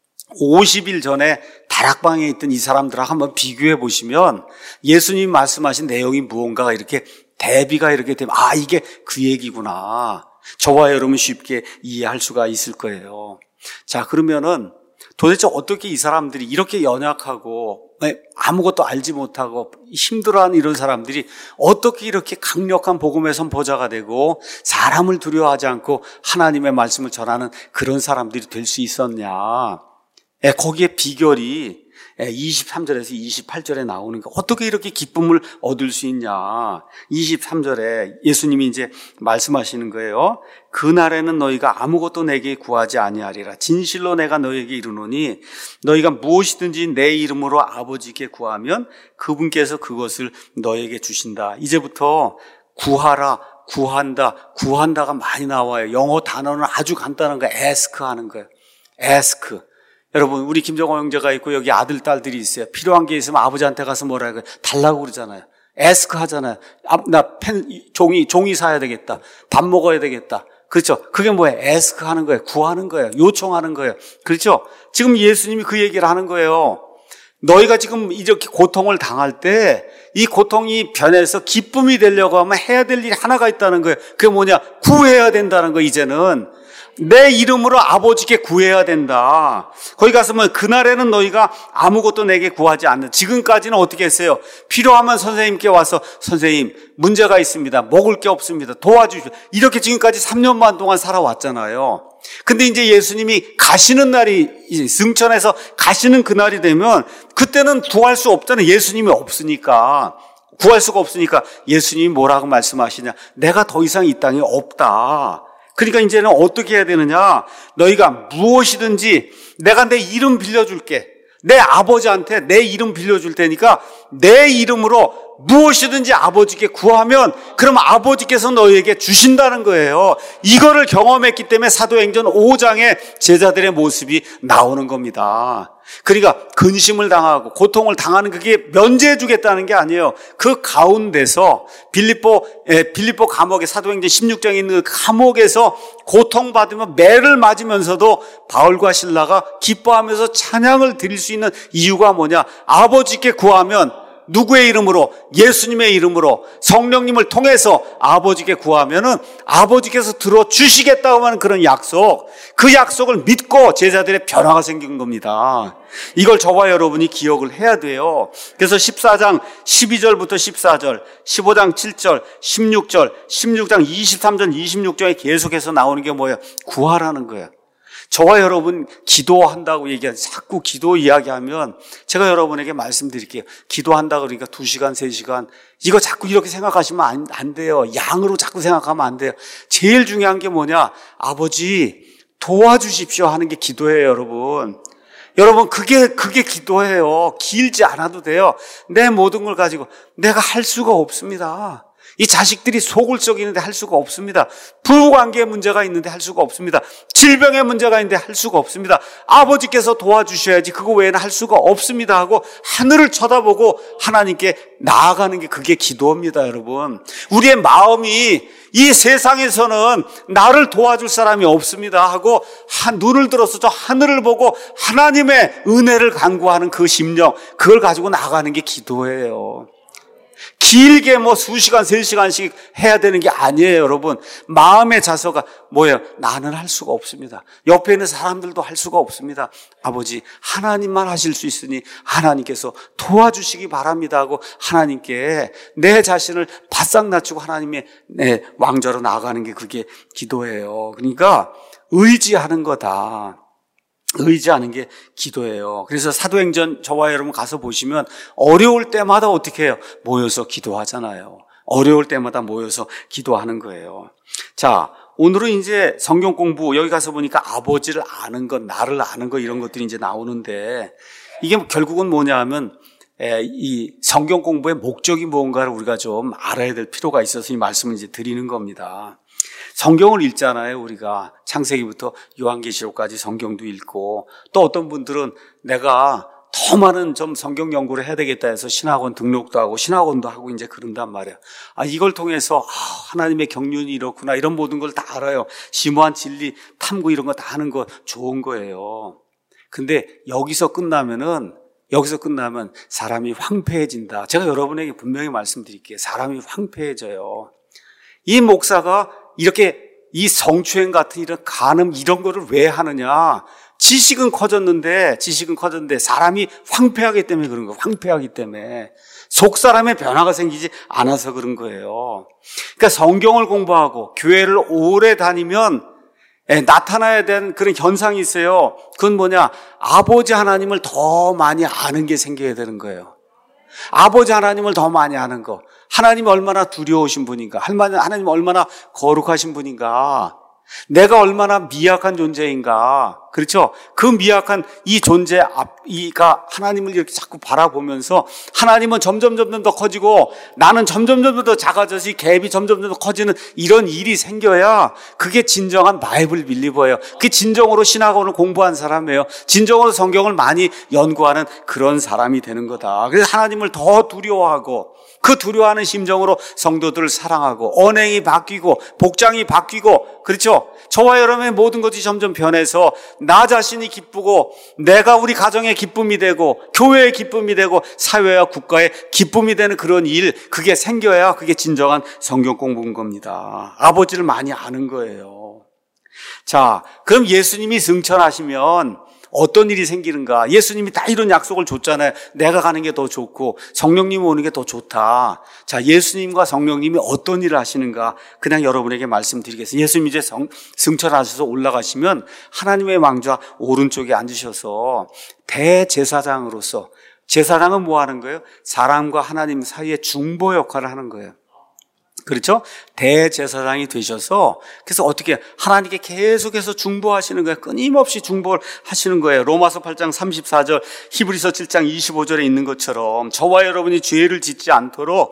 오십 일 전에 다락방에 있던 이 사람들하고 한번 비교해 보시면 예수님 말씀하신 내용이 무언가가 이렇게 대비가 이렇게 되면 아, 이게 그 얘기구나. 저와 여러분 쉽게 이해할 수가 있을 거예요. 자, 그러면은 도대체 어떻게 이 사람들이 이렇게 연약하고 아무것도 알지 못하고 힘들어하는 이런 사람들이 어떻게 이렇게 강력한 복음의 선포자가 되고 사람을 두려워하지 않고 하나님의 말씀을 전하는 그런 사람들이 될 수 있었냐. 거기에 비결이 이십삼 절에서 이십팔 절에 나오는 거. 어떻게 이렇게 기쁨을 얻을 수 있냐. 이십삼 절에 예수님이 이제 말씀하시는 거예요. 그날에는 너희가 아무것도 내게 구하지 아니하리라. 진실로 내가 너희에게 이르노니 너희가 무엇이든지 내 이름으로 아버지께 구하면 그분께서 그것을 너희에게 주신다. 이제부터 구하라, 구한다, 구한다가 많이 나와요. 영어 단어는 아주 간단한 거예요. ask 하는 거예요. ask. 여러분, 우리 김정호 형제가 있고 여기 아들, 딸들이 있어요. 필요한 게 있으면 아버지한테 가서 뭐라 해요? 달라고 그러잖아요. ask 하잖아요. 아, 나 펜, 종이, 종이 사야 되겠다. 밥 먹어야 되겠다. 그렇죠? 그게 뭐예요? ask 하는 거예요. 구하는 거예요. 요청하는 거예요. 그렇죠? 지금 예수님이 그 얘기를 하는 거예요. 너희가 지금 이렇게 고통을 당할 때 이 고통이 변해서 기쁨이 되려고 하면 해야 될 일이 하나가 있다는 거예요. 그게 뭐냐? 구해야 된다는 거. 이제는 내 이름으로 아버지께 구해야 된다. 거기 가서 뭐 그날에는 너희가 아무것도 내게 구하지 않는. 지금까지는 어떻게 했어요? 필요하면 선생님께 와서 선생님 문제가 있습니다. 먹을 게 없습니다. 도와주십시오. 이렇게 지금까지 삼 년 반 동안 살아왔잖아요. 근데 이제 예수님이 가시는 날이, 승천해서 가시는 그날이 되면 그때는 구할 수 없잖아요. 예수님이 없으니까. 구할 수가 없으니까 예수님이 뭐라고 말씀하시냐. 내가 더 이상 이 땅에 없다. 그러니까 이제는 어떻게 해야 되느냐. 너희가 무엇이든지 내가 내 이름 빌려줄게. 내 아버지한테 내 이름 빌려줄 테니까 내 이름으로 무엇이든지 아버지께 구하면 그럼 아버지께서 너희에게 주신다는 거예요. 이거를 경험했기 때문에 사도행전 오 장에 제자들의 모습이 나오는 겁니다. 그러니까 근심을 당하고 고통을 당하는 그게 면제해 주겠다는 게 아니에요. 그 가운데서 빌립보 에, 빌립보 감옥에 사도행전 십육 장에 있는 그 감옥에서 고통받으며 매를 맞으면서도 바울과 실라가 기뻐하면서 찬양을 드릴 수 있는 이유가 뭐냐? 아버지께 구하면 누구의 이름으로? 예수님의 이름으로 성령님을 통해서 아버지께 구하면은 아버지께서 들어주시겠다고 하는 그런 약속, 그 약속을 믿고 제자들의 변화가 생긴 겁니다. 이걸 저와 여러분이 기억을 해야 돼요. 그래서 십사 장 십이 절부터 십사 절, 십오 장 칠 절, 십육 절, 십육 장 이십삼 절, 이십육 절에 계속해서 나오는 게 뭐예요? 구하라는 거예요. 저와 여러분 기도한다고 얘기하는, 자꾸 기도 이야기하면 제가 여러분에게 말씀드릴게요. 기도한다 그러니까 두 시간, 세 시간 이거 자꾸 이렇게 생각하시면 안, 안 돼요. 양으로 자꾸 생각하면 안 돼요. 제일 중요한 게 뭐냐? 아버지 도와주십시오 하는 게 기도예요, 여러분. 여러분 그게 그게 기도예요. 길지 않아도 돼요. 내 모든 걸 가지고 내가 할 수가 없습니다. 이 자식들이 속을 썩이는데 할 수가 없습니다. 부부관계에 문제가 있는데 할 수가 없습니다. 질병에 문제가 있는데 할 수가 없습니다. 아버지께서 도와주셔야지 그거 외에는 할 수가 없습니다 하고 하늘을 쳐다보고 하나님께 나아가는 게 그게 기도입니다, 여러분. 우리의 마음이 이 세상에서는 나를 도와줄 사람이 없습니다 하고 한 눈을 들어서 저 하늘을 보고 하나님의 은혜를 간구하는 그 심령, 그걸 가지고 나가는 게 기도예요. 길게 뭐 수시간, 세 시간씩 해야 되는 게 아니에요, 여러분. 마음의 자세가 뭐예요? 나는 할 수가 없습니다. 옆에 있는 사람들도 할 수가 없습니다. 아버지, 하나님만 하실 수 있으니 하나님께서 도와주시기 바랍니다 하고 하나님께 내 자신을 바싹 낮추고 하나님의 네, 왕좌로 나아가는 게 그게 기도예요. 그러니까 의지하는 거다. 의지하는 게 기도예요. 그래서 사도행전 저와 여러분 가서 보시면 어려울 때마다 어떻게 해요? 모여서 기도하잖아요. 어려울 때마다 모여서 기도하는 거예요. 자, 오늘은 이제 성경 공부, 여기 가서 보니까 아버지를 아는 것, 나를 아는 것 이런 것들이 이제 나오는데 이게 결국은 뭐냐 하면 이 성경 공부의 목적이 뭔가를 우리가 좀 알아야 될 필요가 있어서 이 말씀을 이제 드리는 겁니다. 성경을 읽잖아요. 우리가 창세기부터 요한계시록까지 성경도 읽고 또 어떤 분들은 내가 더 많은 좀 성경 연구를 해야 되겠다 해서 신학원 등록도 하고 신학원도 하고 이제 그런단 말이에요. 아, 이걸 통해서 아, 하나님의 경륜이 이렇구나 이런 모든 걸 다 알아요. 심오한 진리 탐구 이런 거 다 하는 거 좋은 거예요. 근데 여기서 끝나면은 여기서 끝나면 사람이 황폐해진다. 제가 여러분에게 분명히 말씀드릴게요. 사람이 황폐해져요. 이 목사가 이렇게 이 성추행 같은 이런 간음 이런 거를 왜 하느냐? 지식은 커졌는데 지식은 커졌는데 사람이 황폐하기 때문에 그런 거예요. 황폐하기 때문에 속 사람의 변화가 생기지 않아서 그런 거예요. 그러니까 성경을 공부하고 교회를 오래 다니면 나타나야 되는 그런 현상이 있어요. 그건 뭐냐? 아버지 하나님을 더 많이 아는 게 생겨야 되는 거예요. 아버지 하나님을 더 많이 아는 거. 하나님이 얼마나 두려우신 분인가, 하나님 얼마나 거룩하신 분인가, 내가 얼마나 미약한 존재인가. 그렇죠? 그 미약한 이 존재 앞이가 하나님을 이렇게 자꾸 바라보면서 하나님은 점점 점점 더 커지고 나는 점점 점점 더 작아져서 이 갭이 점점 더 커지는 이런 일이 생겨야 그게 진정한 바이블 빌리버예요. 그게 진정으로 신학원을 공부한 사람이에요. 진정으로 성경을 많이 연구하는 그런 사람이 되는 거다. 그래서 하나님을 더 두려워하고 그 두려워하는 심정으로 성도들을 사랑하고 언행이 바뀌고 복장이 바뀌고, 그렇죠? 저와 여러분의 모든 것이 점점 변해서 나 자신이 기쁘고 내가 우리 가정의 기쁨이 되고 교회의 기쁨이 되고 사회와 국가의 기쁨이 되는 그런 일, 그게 생겨야 그게 진정한 성경 공부인 겁니다. 아버지를 많이 아는 거예요. 자, 그럼 예수님이 승천하시면 어떤 일이 생기는가? 예수님이 다 이런 약속을 줬잖아요. 내가 가는 게 더 좋고 성령님이 오는 게 더 좋다. 자, 예수님과 성령님이 어떤 일을 하시는가? 그냥 여러분에게 말씀드리겠습니다. 예수님이 이제 성, 승천하셔서 올라가시면 하나님의 왕좌 오른쪽에 앉으셔서 대제사장으로서, 제사장은 뭐 하는 거예요? 사람과 하나님 사이의 중보 역할을 하는 거예요. 그렇죠? 대제사장이 되셔서, 그래서 어떻게 하나님께 계속해서 중보하시는 거예요. 끊임없이 중보를 하시는 거예요. 로마서 팔 장 삼십사 절, 히브리서 칠 장 이십오 절에 있는 것처럼 저와 여러분이 죄를 짓지 않도록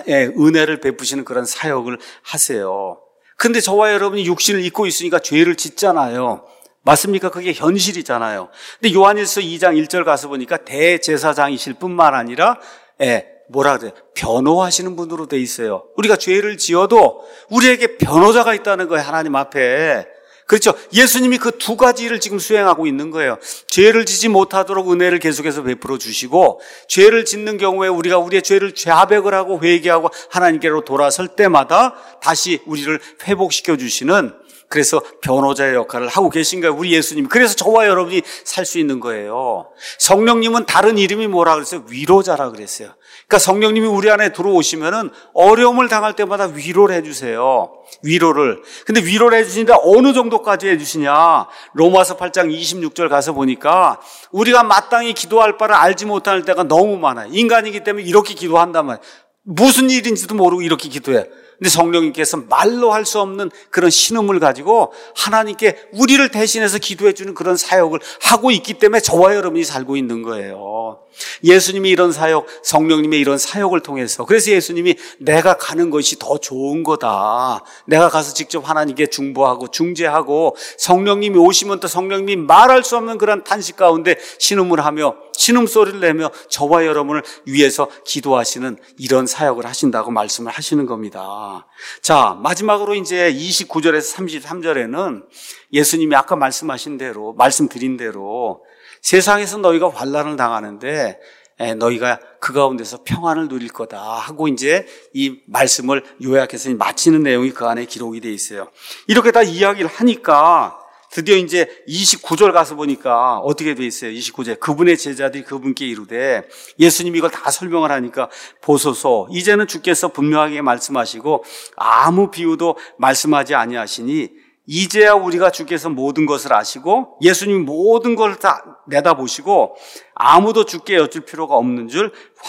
은혜를 베푸시는 그런 사역을 하세요. 근데 저와 여러분이 육신을 입고 있으니까 죄를 짓잖아요. 맞습니까? 그게 현실이잖아요. 근데 요한일서 이 장 일 절 가서 보니까 대제사장이실 뿐만 아니라 예, 뭐라 그래요? 변호하시는 분으로 돼 있어요. 우리가 죄를 지어도 우리에게 변호자가 있다는 거예요. 하나님 앞에. 그렇죠? 예수님이 그 두 가지를 지금 수행하고 있는 거예요. 죄를 짓지 못하도록 은혜를 계속해서 베풀어 주시고, 죄를 짓는 경우에 우리가 우리의 죄를 자백을 하고 회개하고 하나님께로 돌아설 때마다 다시 우리를 회복시켜 주시는, 그래서 변호자의 역할을 하고 계신 거예요. 우리 예수님. 그래서 저와 여러분이 살 수 있는 거예요. 성령님은 다른 이름이 뭐라 그랬어요? 위로자라 그랬어요. 그러니까 성령님이 우리 안에 들어오시면은 어려움을 당할 때마다 위로를 해주세요. 위로를. 근데 위로를 해주시는데 어느 정도까지 해주시냐? 로마서 팔 장 이십육 절 가서 보니까 우리가 마땅히 기도할 바를 알지 못할 때가 너무 많아요. 인간이기 때문에 이렇게 기도한단 말이에요. 무슨 일인지도 모르고 이렇게 기도해. 근데 성령님께서 말로 할 수 없는 그런 신음을 가지고 하나님께 우리를 대신해서 기도해 주는 그런 사역을 하고 있기 때문에 저와 여러분이 살고 있는 거예요. 예수님이 이런 사역, 성령님의 이런 사역을 통해서, 그래서 예수님이 내가 가는 것이 더 좋은 거다. 내가 가서 직접 하나님께 중보하고 중재하고, 성령님이 오시면 또 성령님이 말할 수 없는 그런 탄식 가운데 신음을 하며 신음소리를 내며 저와 여러분을 위해서 기도하시는 이런 사역을 하신다고 말씀을 하시는 겁니다. 자, 마지막으로 이제 이십구 절에서 삼십삼 절에는 예수님이 아까 말씀하신 대로, 말씀드린 대로 세상에서 너희가 환난을 당하는데 너희가 그 가운데서 평안을 누릴 거다 하고 이제 이 말씀을 요약해서 마치는 내용이 그 안에 기록이 되어 있어요. 이렇게 다 이야기를 하니까 드디어 이제 이십구 절 가서 보니까 어떻게 돼 있어요? 이십구 절. 그분의 제자들이 그분께 이르되, 예수님이 이걸 다 설명을 하니까 보소서, 이제는 주께서 분명하게 말씀하시고 아무 비유도 말씀하지 아니하시니 이제야 우리가 주께서 모든 것을 아시고 예수님이 모든 걸 다 내다보시고 아무도 주께 여쭐 필요가 없는 줄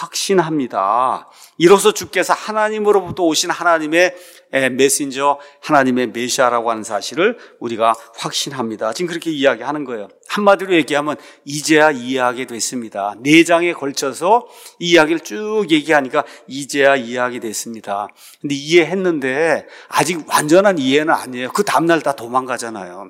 확신합니다. 이로써 주께서 하나님으로부터 오신 하나님의 메신저, 하나님의 메시아라고 하는 사실을 우리가 확신합니다. 지금 그렇게 이야기하는 거예요. 한마디로 얘기하면 이제야 이해하게 됐습니다. 네 장에 걸쳐서 이 이야기를 쭉 얘기하니까 이제야 이해하게 됐습니다. 근데 이해했는데 아직 완전한 이해는 아니에요. 그 다음날 다 도망가잖아요.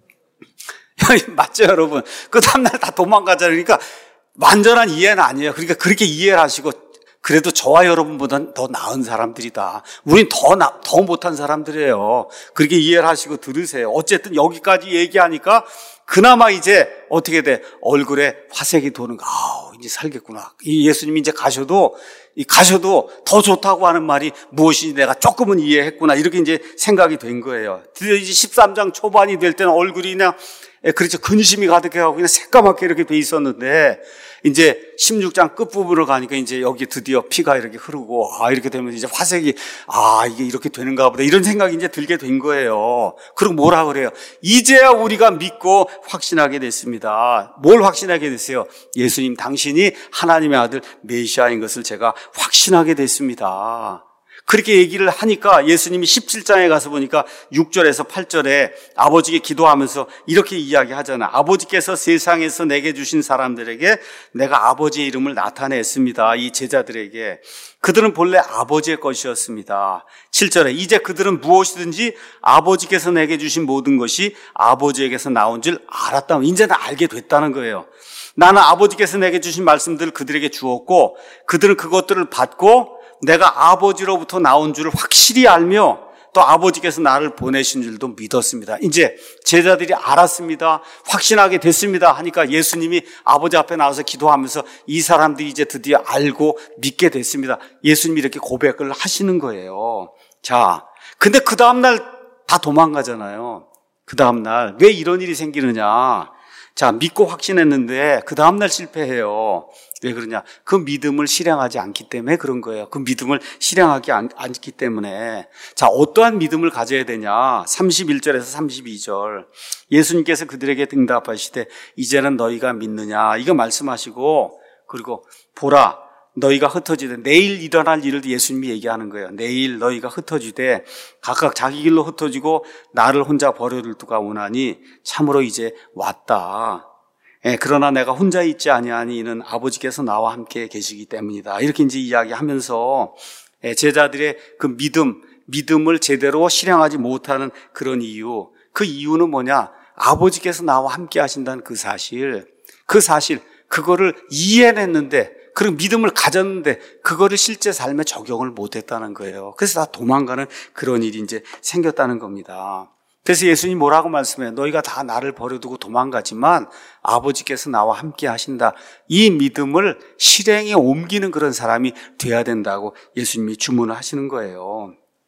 맞죠, 여러분? 그 다음날 다 도망가잖아요. 그러니까 완전한 이해는 아니에요. 그러니까 그렇게 이해를 하시고, 그래도 저와 여러분보다는 더 나은 사람들이다. 우린 더, 나, 더 못한 사람들이에요. 그렇게 이해를 하시고 들으세요. 어쨌든 여기까지 얘기하니까 그나마 이제 어떻게 돼? 얼굴에 화색이 도는 거. 아, 이제 살겠구나. 이 예수님이 이제 가셔도, 이 가셔도 더 좋다고 하는 말이 무엇인지 내가 조금은 이해했구나. 이렇게 이제 생각이 된 거예요. 드디어 이제 십삼 장 초반이 될 때는 얼굴이 그냥, 그렇죠. 근심이 가득해가고 그냥 새까맣게 이렇게 돼 있었는데, 이제 십육 장 끝부분으로 가니까 이제 여기 드디어 피가 이렇게 흐르고, 아, 이렇게 되면 이제 화색이, 아, 이게 이렇게 되는가 보다. 이런 생각이 이제 들게 된 거예요. 그리고 뭐라 그래요? 이제야 우리가 믿고 확신하게 됐습니다. 뭘 확신하게 됐어요? 예수님 당신이 하나님의 아들 메시아인 것을 제가 확신하게 됐습니다. 그렇게 얘기를 하니까 예수님이 십칠 장에 가서 보니까 육 절에서 팔 절에 아버지께 기도하면서 이렇게 이야기하잖아. 아버지께서 세상에서 내게 주신 사람들에게 내가 아버지의 이름을 나타냈습니다. 이 제자들에게. 그들은 본래 아버지의 것이었습니다. 칠 절에 이제 그들은 무엇이든지 아버지께서 내게 주신 모든 것이 아버지에게서 나온 줄 알았다면, 이제는 알게 됐다는 거예요. 나는 아버지께서 내게 주신 말씀들을 그들에게 주었고 그들은 그것들을 받고 내가 아버지로부터 나온 줄을 확실히 알며 또 아버지께서 나를 보내신 줄도 믿었습니다. 이제 제자들이 알았습니다. 확신하게 됐습니다. 하니까 예수님이 아버지 앞에 나와서 기도하면서 이 사람들이 이제 드디어 알고 믿게 됐습니다. 예수님이 이렇게 고백을 하시는 거예요. 자, 근데 그 다음날 다 도망가잖아요. 그 다음날 왜 이런 일이 생기느냐? 자, 믿고 확신했는데 그 다음날 실패해요. 왜 그러냐? 그 믿음을 실행하지 않기 때문에 그런 거예요. 그 믿음을 실행하지 않, 않기 때문에. 자, 어떠한 믿음을 가져야 되냐? 삼십일 절에서 삼십이 절. 예수님께서 그들에게 응답하시되 이제는 너희가 믿느냐? 이거 말씀하시고, 그리고 보라, 너희가 흩어지되, 내일 일어날 일을 예수님이 얘기하는 거예요. 내일 너희가 흩어지되 각각 자기 길로 흩어지고 나를 혼자 버려둘 때가 오나니 참으로 이제 왔다. 예, 그러나 내가 혼자 있지 아니하니 이는 아버지께서 나와 함께 계시기 때문이다. 이렇게 이제 이야기하면서 예, 제자들의 그 믿음, 믿음을 제대로 실행하지 못하는 그런 이유, 그 이유는 뭐냐? 아버지께서 나와 함께 하신다는 그 사실, 그 사실, 그거를 이해했는데, 그리고 믿음을 가졌는데 그거를 실제 삶에 적용을 못했다는 거예요. 그래서 다 도망가는 그런 일이 이제 생겼다는 겁니다. 그래서 예수님 뭐라고 말씀해요? 너희가 다 나를 버려두고 도망가지만 아버지께서 나와 함께 하신다. 이 믿음을 실행에 옮기는 그런 사람이 돼야 된다고 예수님이 주문을 하시는 거예요.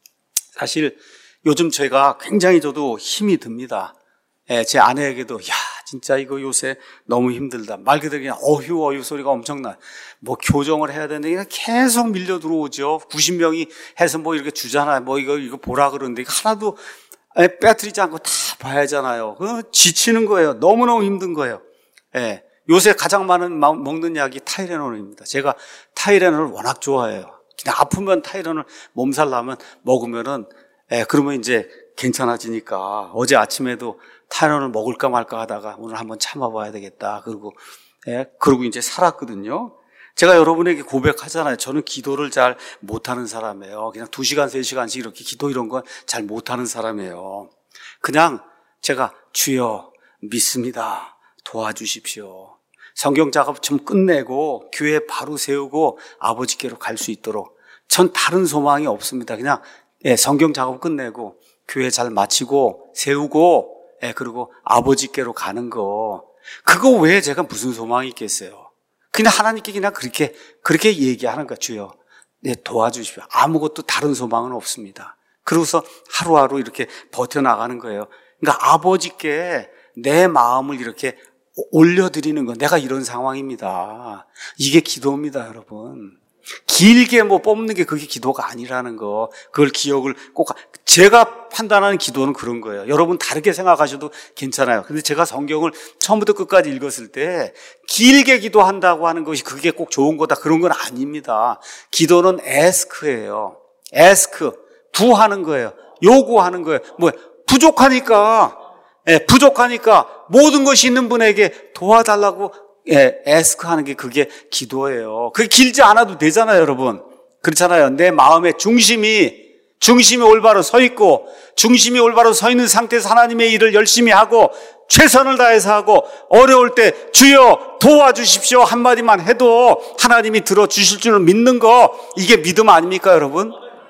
사실 요즘 제가 굉장히 저도 힘이 듭니다. 예, 제 아내에게도 야 진짜 이거 요새 너무 힘들다. 말 그대로 그냥 어휴 어휴 소리가 엄청나. 뭐 교정을 해야 되는데 그냥 계속 밀려 들어오죠. 구십 명이 해서 뭐 이렇게 주잖아요. 뭐 이거 이거 보라 그러는데 하나도 빼뜨리지 않고 다 봐야 하잖아요. 그 지치는 거예요. 너무너무 힘든 거예요. 예. 요새 가장 많은 먹는 약이 타이레놀입니다. 제가 타이레놀을 워낙 좋아해요. 그냥 아프면 타이레놀 몸살 나면 먹으면은 예, 그러면 이제 괜찮아지니까 어제 아침에도 타이레놀을 먹을까 말까 하다가 오늘 한번 참아봐야 되겠다. 그리고 예, 그러고 이제 살았거든요. 제가 여러분에게 고백하잖아요. 저는 기도를 잘 못하는 사람이에요. 그냥 두 시간, 세 시간씩 이렇게 기도 이런 건 잘 못하는 사람이에요. 그냥 제가 주여 믿습니다. 도와주십시오. 성경 작업 좀 끝내고 교회 바로 세우고 아버지께로 갈 수 있도록 전 다른 소망이 없습니다. 그냥 예, 성경 작업 끝내고 교회 잘 마치고 세우고 예, 그리고 아버지께로 가는 거 그거 외에 제가 무슨 소망이 있겠어요. 그냥 하나님께 그냥 그렇게 그렇게 얘기하는 거예요. 주여 네, 도와주십시오. 아무것도 다른 소망은 없습니다. 그러고서 하루하루 이렇게 버텨나가는 거예요. 그러니까 아버지께 내 마음을 이렇게 올려드리는 거. 내가 이런 상황입니다. 이게 기도입니다, 여러분. 길게 뭐 뽑는 게 그게 기도가 아니라는 거. 그걸 기억을 꼭, 제가 판단하는 기도는 그런 거예요. 여러분 다르게 생각하셔도 괜찮아요. 근데 제가 성경을 처음부터 끝까지 읽었을 때 길게 기도한다고 하는 것이 그게 꼭 좋은 거다. 그런 건 아닙니다. 기도는 ask예요. ask. 구하는 거예요. 요구하는 거예요. 뭐, 부족하니까, 예, 부족하니까 모든 것이 있는 분에게 도와달라고 예, ask 하는 게 그게 기도예요. 그게 길지 않아도 되잖아요, 여러분. 그렇잖아요. 내 마음의 중심이, 중심이 올바로 서 있고, 중심이 올바로 서 있는 상태에서 하나님의 일을 열심히 하고, 최선을 다해서 하고, 어려울 때 주여 도와주십시오 한마디만 해도 하나님이 들어주실 줄을 믿는 거, 이게 믿음 아닙니까, 여러분?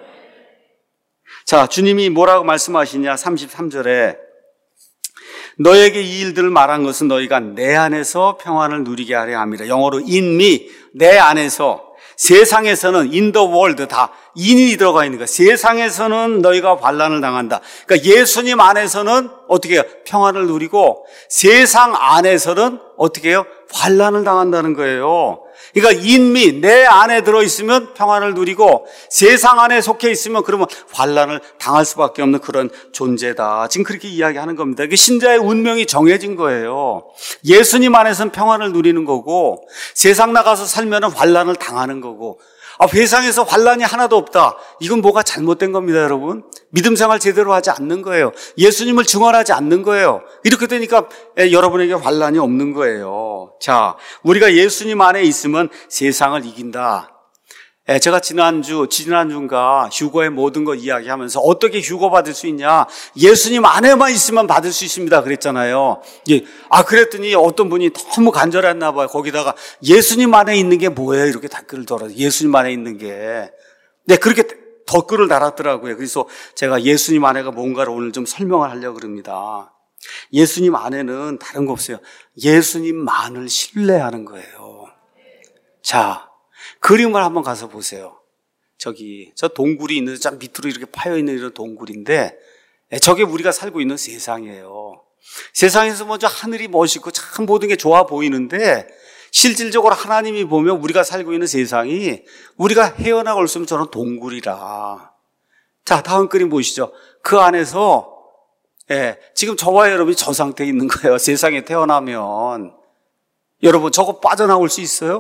자, 주님이 뭐라고 말씀하시냐, 삼십삼 절에. 너에게 이 일들을 말한 것은 너희가 내 안에서 평안을 누리게 하려 함이라. 영어로 in me, 내 안에서. 세상에서는 in the world, 다 in이 들어가 있는 거야. 세상에서는 너희가 환난을 당한다. 그러니까 예수님 안에서는 어떻게 해요? 평안을 누리고 세상 안에서는 어떻게 해요? 환난을 당한다는 거예요. 그러니까 in me, 내 안에 들어있으면 평안을 누리고 세상 안에 속해 있으면 그러면 환난을 당할 수밖에 없는 그런 존재다. 지금 그렇게 이야기하는 겁니다. 이게 신자의 운명이 정해진 거예요. 예수님 안에서는 평안을 누리는 거고 세상 나가서 살면 환난을 당하는 거고 아, 세상에서 환난이 하나도 없다. 이건 뭐가 잘못된 겁니다, 여러분. 믿음 생활 제대로 하지 않는 거예요. 예수님을 증언하지 않는 거예요. 이렇게 되니까 여러분에게 환난이 없는 거예요. 자, 우리가 예수님 안에 있으면 세상을 이긴다. 제가 지난주, 지난주인가 휴거의 모든 거 이야기하면서 어떻게 휴거 받을 수 있냐? 예수님 안에만 있으면 받을 수 있습니다. 그랬잖아요. 예. 아, 그랬더니 어떤 분이 너무 간절했나 봐요. 거기다가 예수님 안에 있는 게 뭐예요? 이렇게 댓글을 달아요. 예수님 안에 있는 게. 네, 그렇게 댓글을 달았더라고요. 그래서 제가 예수님 안에가 뭔가를 오늘 좀 설명을 하려고 합니다. 예수님 안에는 다른 거 없어요. 예수님만을 신뢰하는 거예요. 자, 그림을 한번 가서 보세요. 저기 저 동굴이 있는 저 밑으로 이렇게 파여 있는 이런 동굴인데 저게 우리가 살고 있는 세상이에요. 세상에서 먼저 하늘이 멋있고 참 모든 게 좋아 보이는데 실질적으로 하나님이 보면 우리가 살고 있는 세상이 우리가 헤어나갈 수 없는 저런 동굴이라. 자, 다음 그림 보시죠. 그 안에서 예, 지금 저와 여러분이 저 상태에 있는 거예요. 세상에 태어나면. 여러분 저거 빠져나올 수 있어요?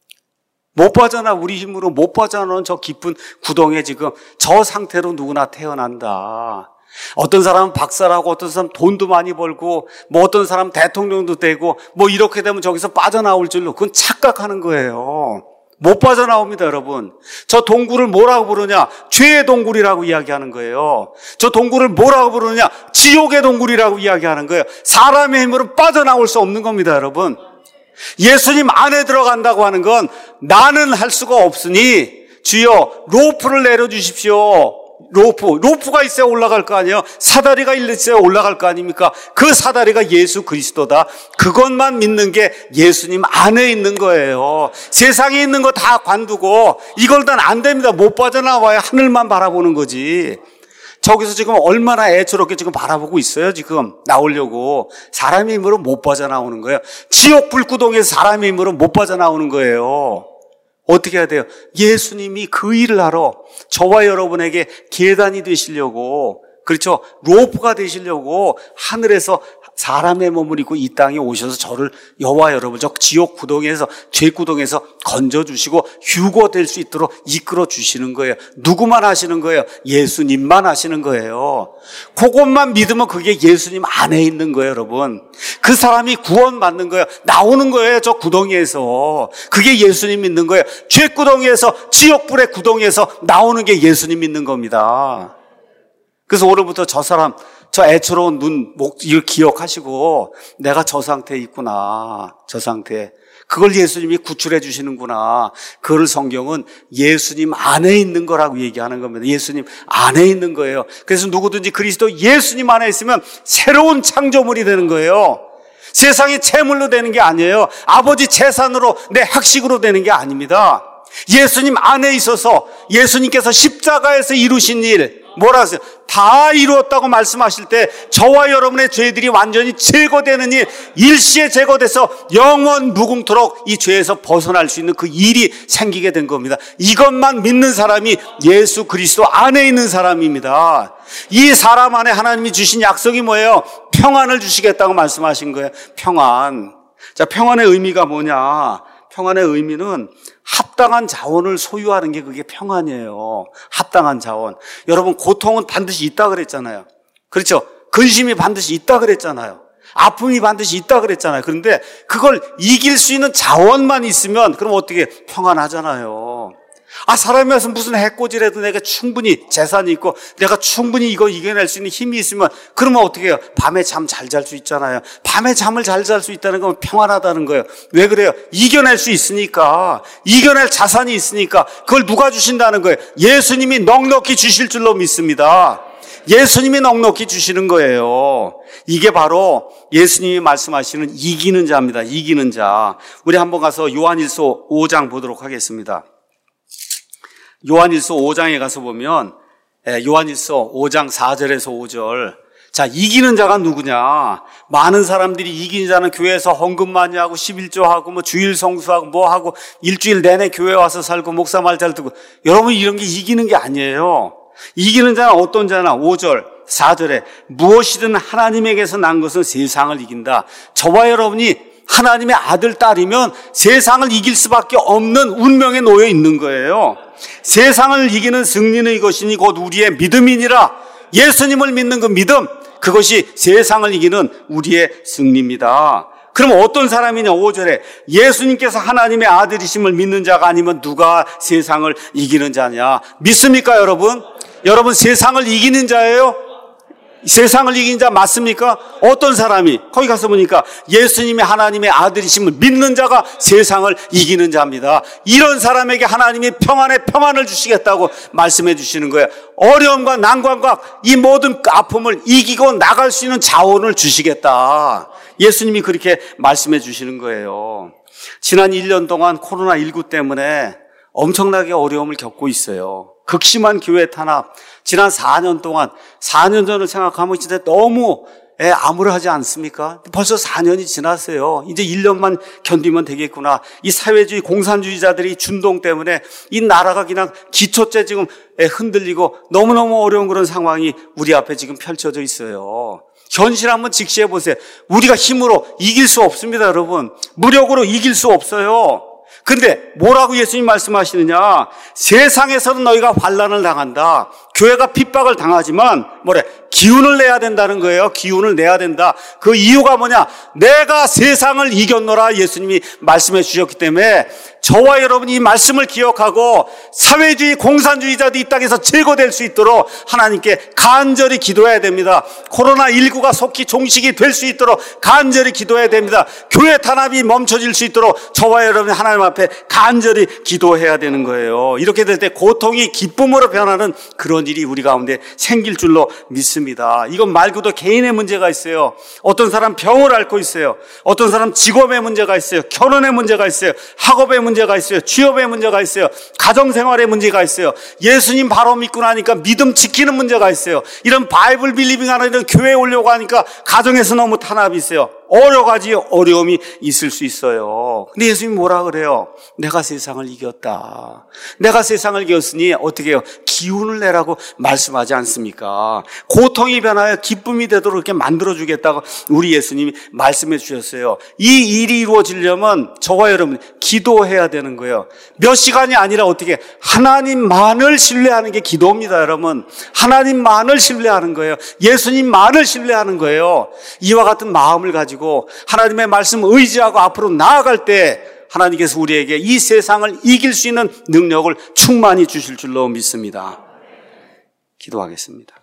못 빠져나, 우리 힘으로 못 빠져나오는 저 깊은 구덩이에 지금 저 상태로 누구나 태어난다. 어떤 사람은 박사라고, 어떤 사람은 돈도 많이 벌고, 뭐 어떤 사람은 대통령도 되고, 뭐 이렇게 되면 저기서 빠져나올 줄로, 그건 착각하는 거예요. 못 빠져나옵니다, 여러분. 저 동굴을 뭐라고 부르냐? 죄의 동굴이라고 이야기하는 거예요. 저 동굴을 뭐라고 부르냐? 지옥의 동굴이라고 이야기하는 거예요. 사람의 힘으로 빠져나올 수 없는 겁니다, 여러분. 예수님 안에 들어간다고 하는 건 나는 할 수가 없으니 주여 로프를 내려주십시오. 로프, 로프가 있어야 올라갈 거 아니에요. 사다리가 있어야 올라갈 거 아닙니까? 그 사다리가 예수 그리스도다. 그것만 믿는 게 예수님 안에 있는 거예요. 세상에 있는 거 다 관두고 이걸 다 안 됩니다. 못 빠져나와야 하늘만 바라보는 거지. 저기서 지금 얼마나 애처롭게 지금 바라보고 있어요, 지금. 나오려고. 사람의 힘으로 못 빠져나오는 거예요. 지옥 불구덩이에서 사람의 힘으로 못 빠져나오는 거예요. 어떻게 해야 돼요? 예수님이 그 일을 하러 저와 여러분에게 계단이 되시려고, 그렇죠? 로프가 되시려고 하늘에서 사람의 몸을 입고 이 땅에 오셔서 저를, 여와 여러분, 저 지옥 구덩이에서, 죄 구덩이에서 건져주시고 휴거될 수 있도록 이끌어 주시는 거예요. 누구만 하시는 거예요? 예수님만 하시는 거예요. 그것만 믿으면 그게 예수님 안에 있는 거예요, 여러분. 그 사람이 구원받는 거예요. 나오는 거예요, 저 구덩이에서. 그게 예수님 믿는 거예요. 죄 구덩이에서, 지옥불의 구덩이에서 나오는 게 예수님 믿는 겁니다. 그래서 오늘부터 저 사람, 저 애처로운 눈, 목, 이걸 기억하시고 내가 저 상태에 있구나. 저 상태에. 그걸 예수님이 구출해 주시는구나. 그걸 성경은 예수님 안에 있는 거라고 얘기하는 겁니다. 예수님 안에 있는 거예요. 그래서 누구든지 그리스도 예수님 안에 있으면 새로운 창조물이 되는 거예요. 세상이 재물로 되는 게 아니에요. 아버지 재산으로, 내 학식으로 되는 게 아닙니다. 예수님 안에 있어서 예수님께서 십자가에서 이루신 일, 뭐라 하세요? 다 이루었다고 말씀하실 때 저와 여러분의 죄들이 완전히 제거되는 일, 일시에 제거돼서 영원 무궁토록 이 죄에서 벗어날 수 있는 그 일이 생기게 된 겁니다. 이것만 믿는 사람이 예수 그리스도 안에 있는 사람입니다. 이 사람 안에 하나님이 주신 약속이 뭐예요? 평안을 주시겠다고 말씀하신 거예요. 평안. 자, 평안의 의미가 뭐냐? 평안의 의미는 합당한 자원을 소유하는 게 그게 평안이에요. 합당한 자원. 여러분, 고통은 반드시 있다 그랬잖아요. 그렇죠? 근심이 반드시 있다 그랬잖아요. 아픔이 반드시 있다 그랬잖아요. 그런데 그걸 이길 수 있는 자원만 있으면 그럼 어떻게 평안하잖아요. 아, 사람이 와서 무슨 해코지라도 내가 충분히 재산이 있고 내가 충분히 이거 이겨낼 수 있는 힘이 있으면 그러면 어떻게 해요? 밤에 잠 잘 잘 수 있잖아요. 밤에 잠을 잘 잘 수 있다는 건 평안하다는 거예요. 왜 그래요? 이겨낼 수 있으니까. 이겨낼 자산이 있으니까. 그걸 누가 주신다는 거예요? 예수님이 넉넉히 주실 줄로 믿습니다. 예수님이 넉넉히 주시는 거예요. 이게 바로 예수님이 말씀하시는 이기는 자입니다. 이기는 자. 우리 한번 가서 요한일서 오 장 보도록 하겠습니다. 요한일서 오 장에 가서 보면 요한일서 오 장 사 절에서 오 절. 자, 이기는 자가 누구냐? 많은 사람들이 이기는 자는 교회에서 헌금 많이 하고 십일조 하고 뭐 주일 성수하고 뭐 하고 일주일 내내 교회 와서 살고 목사 말 잘 듣고. 여러분, 이런 게 이기는 게 아니에요. 이기는 자는 어떤 자나? 오 절 사 절에 무엇이든 하나님에게서 난 것은 세상을 이긴다. 저와 여러분이 하나님의 아들, 딸이면 세상을 이길 수밖에 없는 운명에 놓여 있는 거예요. 세상을 이기는 승리는 이것이니 곧 우리의 믿음이니라. 예수님을 믿는 그 믿음, 그것이 세상을 이기는 우리의 승리입니다. 그럼 어떤 사람이냐? 오 절에 예수님께서 하나님의 아들이심을 믿는 자가 아니면 누가 세상을 이기는 자냐? 믿습니까, 여러분? 여러분, 세상을 이기는 자예요? 세상을 이긴 자 맞습니까? 어떤 사람이? 거기 가서 보니까 예수님이 하나님의 아들이심을 믿는 자가 세상을 이기는 자입니다. 이런 사람에게 하나님이 평안의 평안을 주시겠다고 말씀해 주시는 거예요. 어려움과 난관과 이 모든 아픔을 이기고 나갈 수 있는 자원을 주시겠다. 예수님이 그렇게 말씀해 주시는 거예요. 지난 일 년 동안 코로나십구 때문에 엄청나게 어려움을 겪고 있어요. 극심한 교회 탄압. 지난 사 년 동안, 사 년 전을 생각하면 진짜 너무 예, 암울하지 않습니까? 벌써 사 년이 지났어요. 이제 일 년만 견디면 되겠구나. 이 사회주의 공산주의자들이 준동 때문에 이 나라가 그냥 기초째 지금 흔들리고 너무너무 어려운 그런 상황이 우리 앞에 지금 펼쳐져 있어요. 현실 한번 직시해 보세요. 우리가 힘으로 이길 수 없습니다, 여러분. 무력으로 이길 수 없어요. 근데 뭐라고 예수님 말씀하시느냐? 세상에서는 너희가 환난을 당한다. 교회가 핍박을 당하지만 뭐래? 기운을 내야 된다는 거예요. 기운을 내야 된다. 그 이유가 뭐냐? 내가 세상을 이겼노라 예수님이 말씀해 주셨기 때문에 저와 여러분이 이 말씀을 기억하고 사회주의 공산주의자도 이 땅에서 제거될 수 있도록 하나님께 간절히 기도해야 됩니다. 코로나십구가 속히 종식이 될 수 있도록 간절히 기도해야 됩니다. 교회 탄압이 멈춰질 수 있도록 저와 여러분이 하나님 앞에 간절히 기도해야 되는 거예요. 이렇게 될 때 고통이 기쁨으로 변하는 그런 일이 우리 가운데 생길 줄로 믿습니다. 이건 말고도 개인의 문제가 있어요. 어떤 사람 병을 앓고 있어요. 어떤 사람 직업의 문제가 있어요. 결혼의 문제가 있어요. 학업의 문제가 있어요. 취업의 문제가 있어요. 가정생활의 문제가 있어요. 예수님 바로 믿고 나니까 믿음 지키는 문제가 있어요. 이런 바이블 빌리빙하는 이런 교회에 오려고 하니까 가정에서 너무 탄압이 있어요. 여러 가지 어려움이 있을 수 있어요. 근데 예수님이 뭐라 그래요? 내가 세상을 이겼다. 내가 세상을 이겼으니 어떻게 해요? 기운을 내라고 말씀하지 않습니까? 고통이 변하여 기쁨이 되도록 이렇게 만들어주겠다고 우리 예수님이 말씀해 주셨어요. 이 일이 이루어지려면 저와 여러분 기도해야 되는 거예요. 몇 시간이 아니라 어떻게 하나님만을 신뢰하는 게 기도입니다, 여러분. 하나님만을 신뢰하는 거예요. 예수님만을 신뢰하는 거예요. 이와 같은 마음을 가지고 하나님의 말씀을 의지하고 앞으로 나아갈 때 하나님께서 우리에게 이 세상을 이길 수 있는 능력을 충만히 주실 줄로 믿습니다. 기도하겠습니다.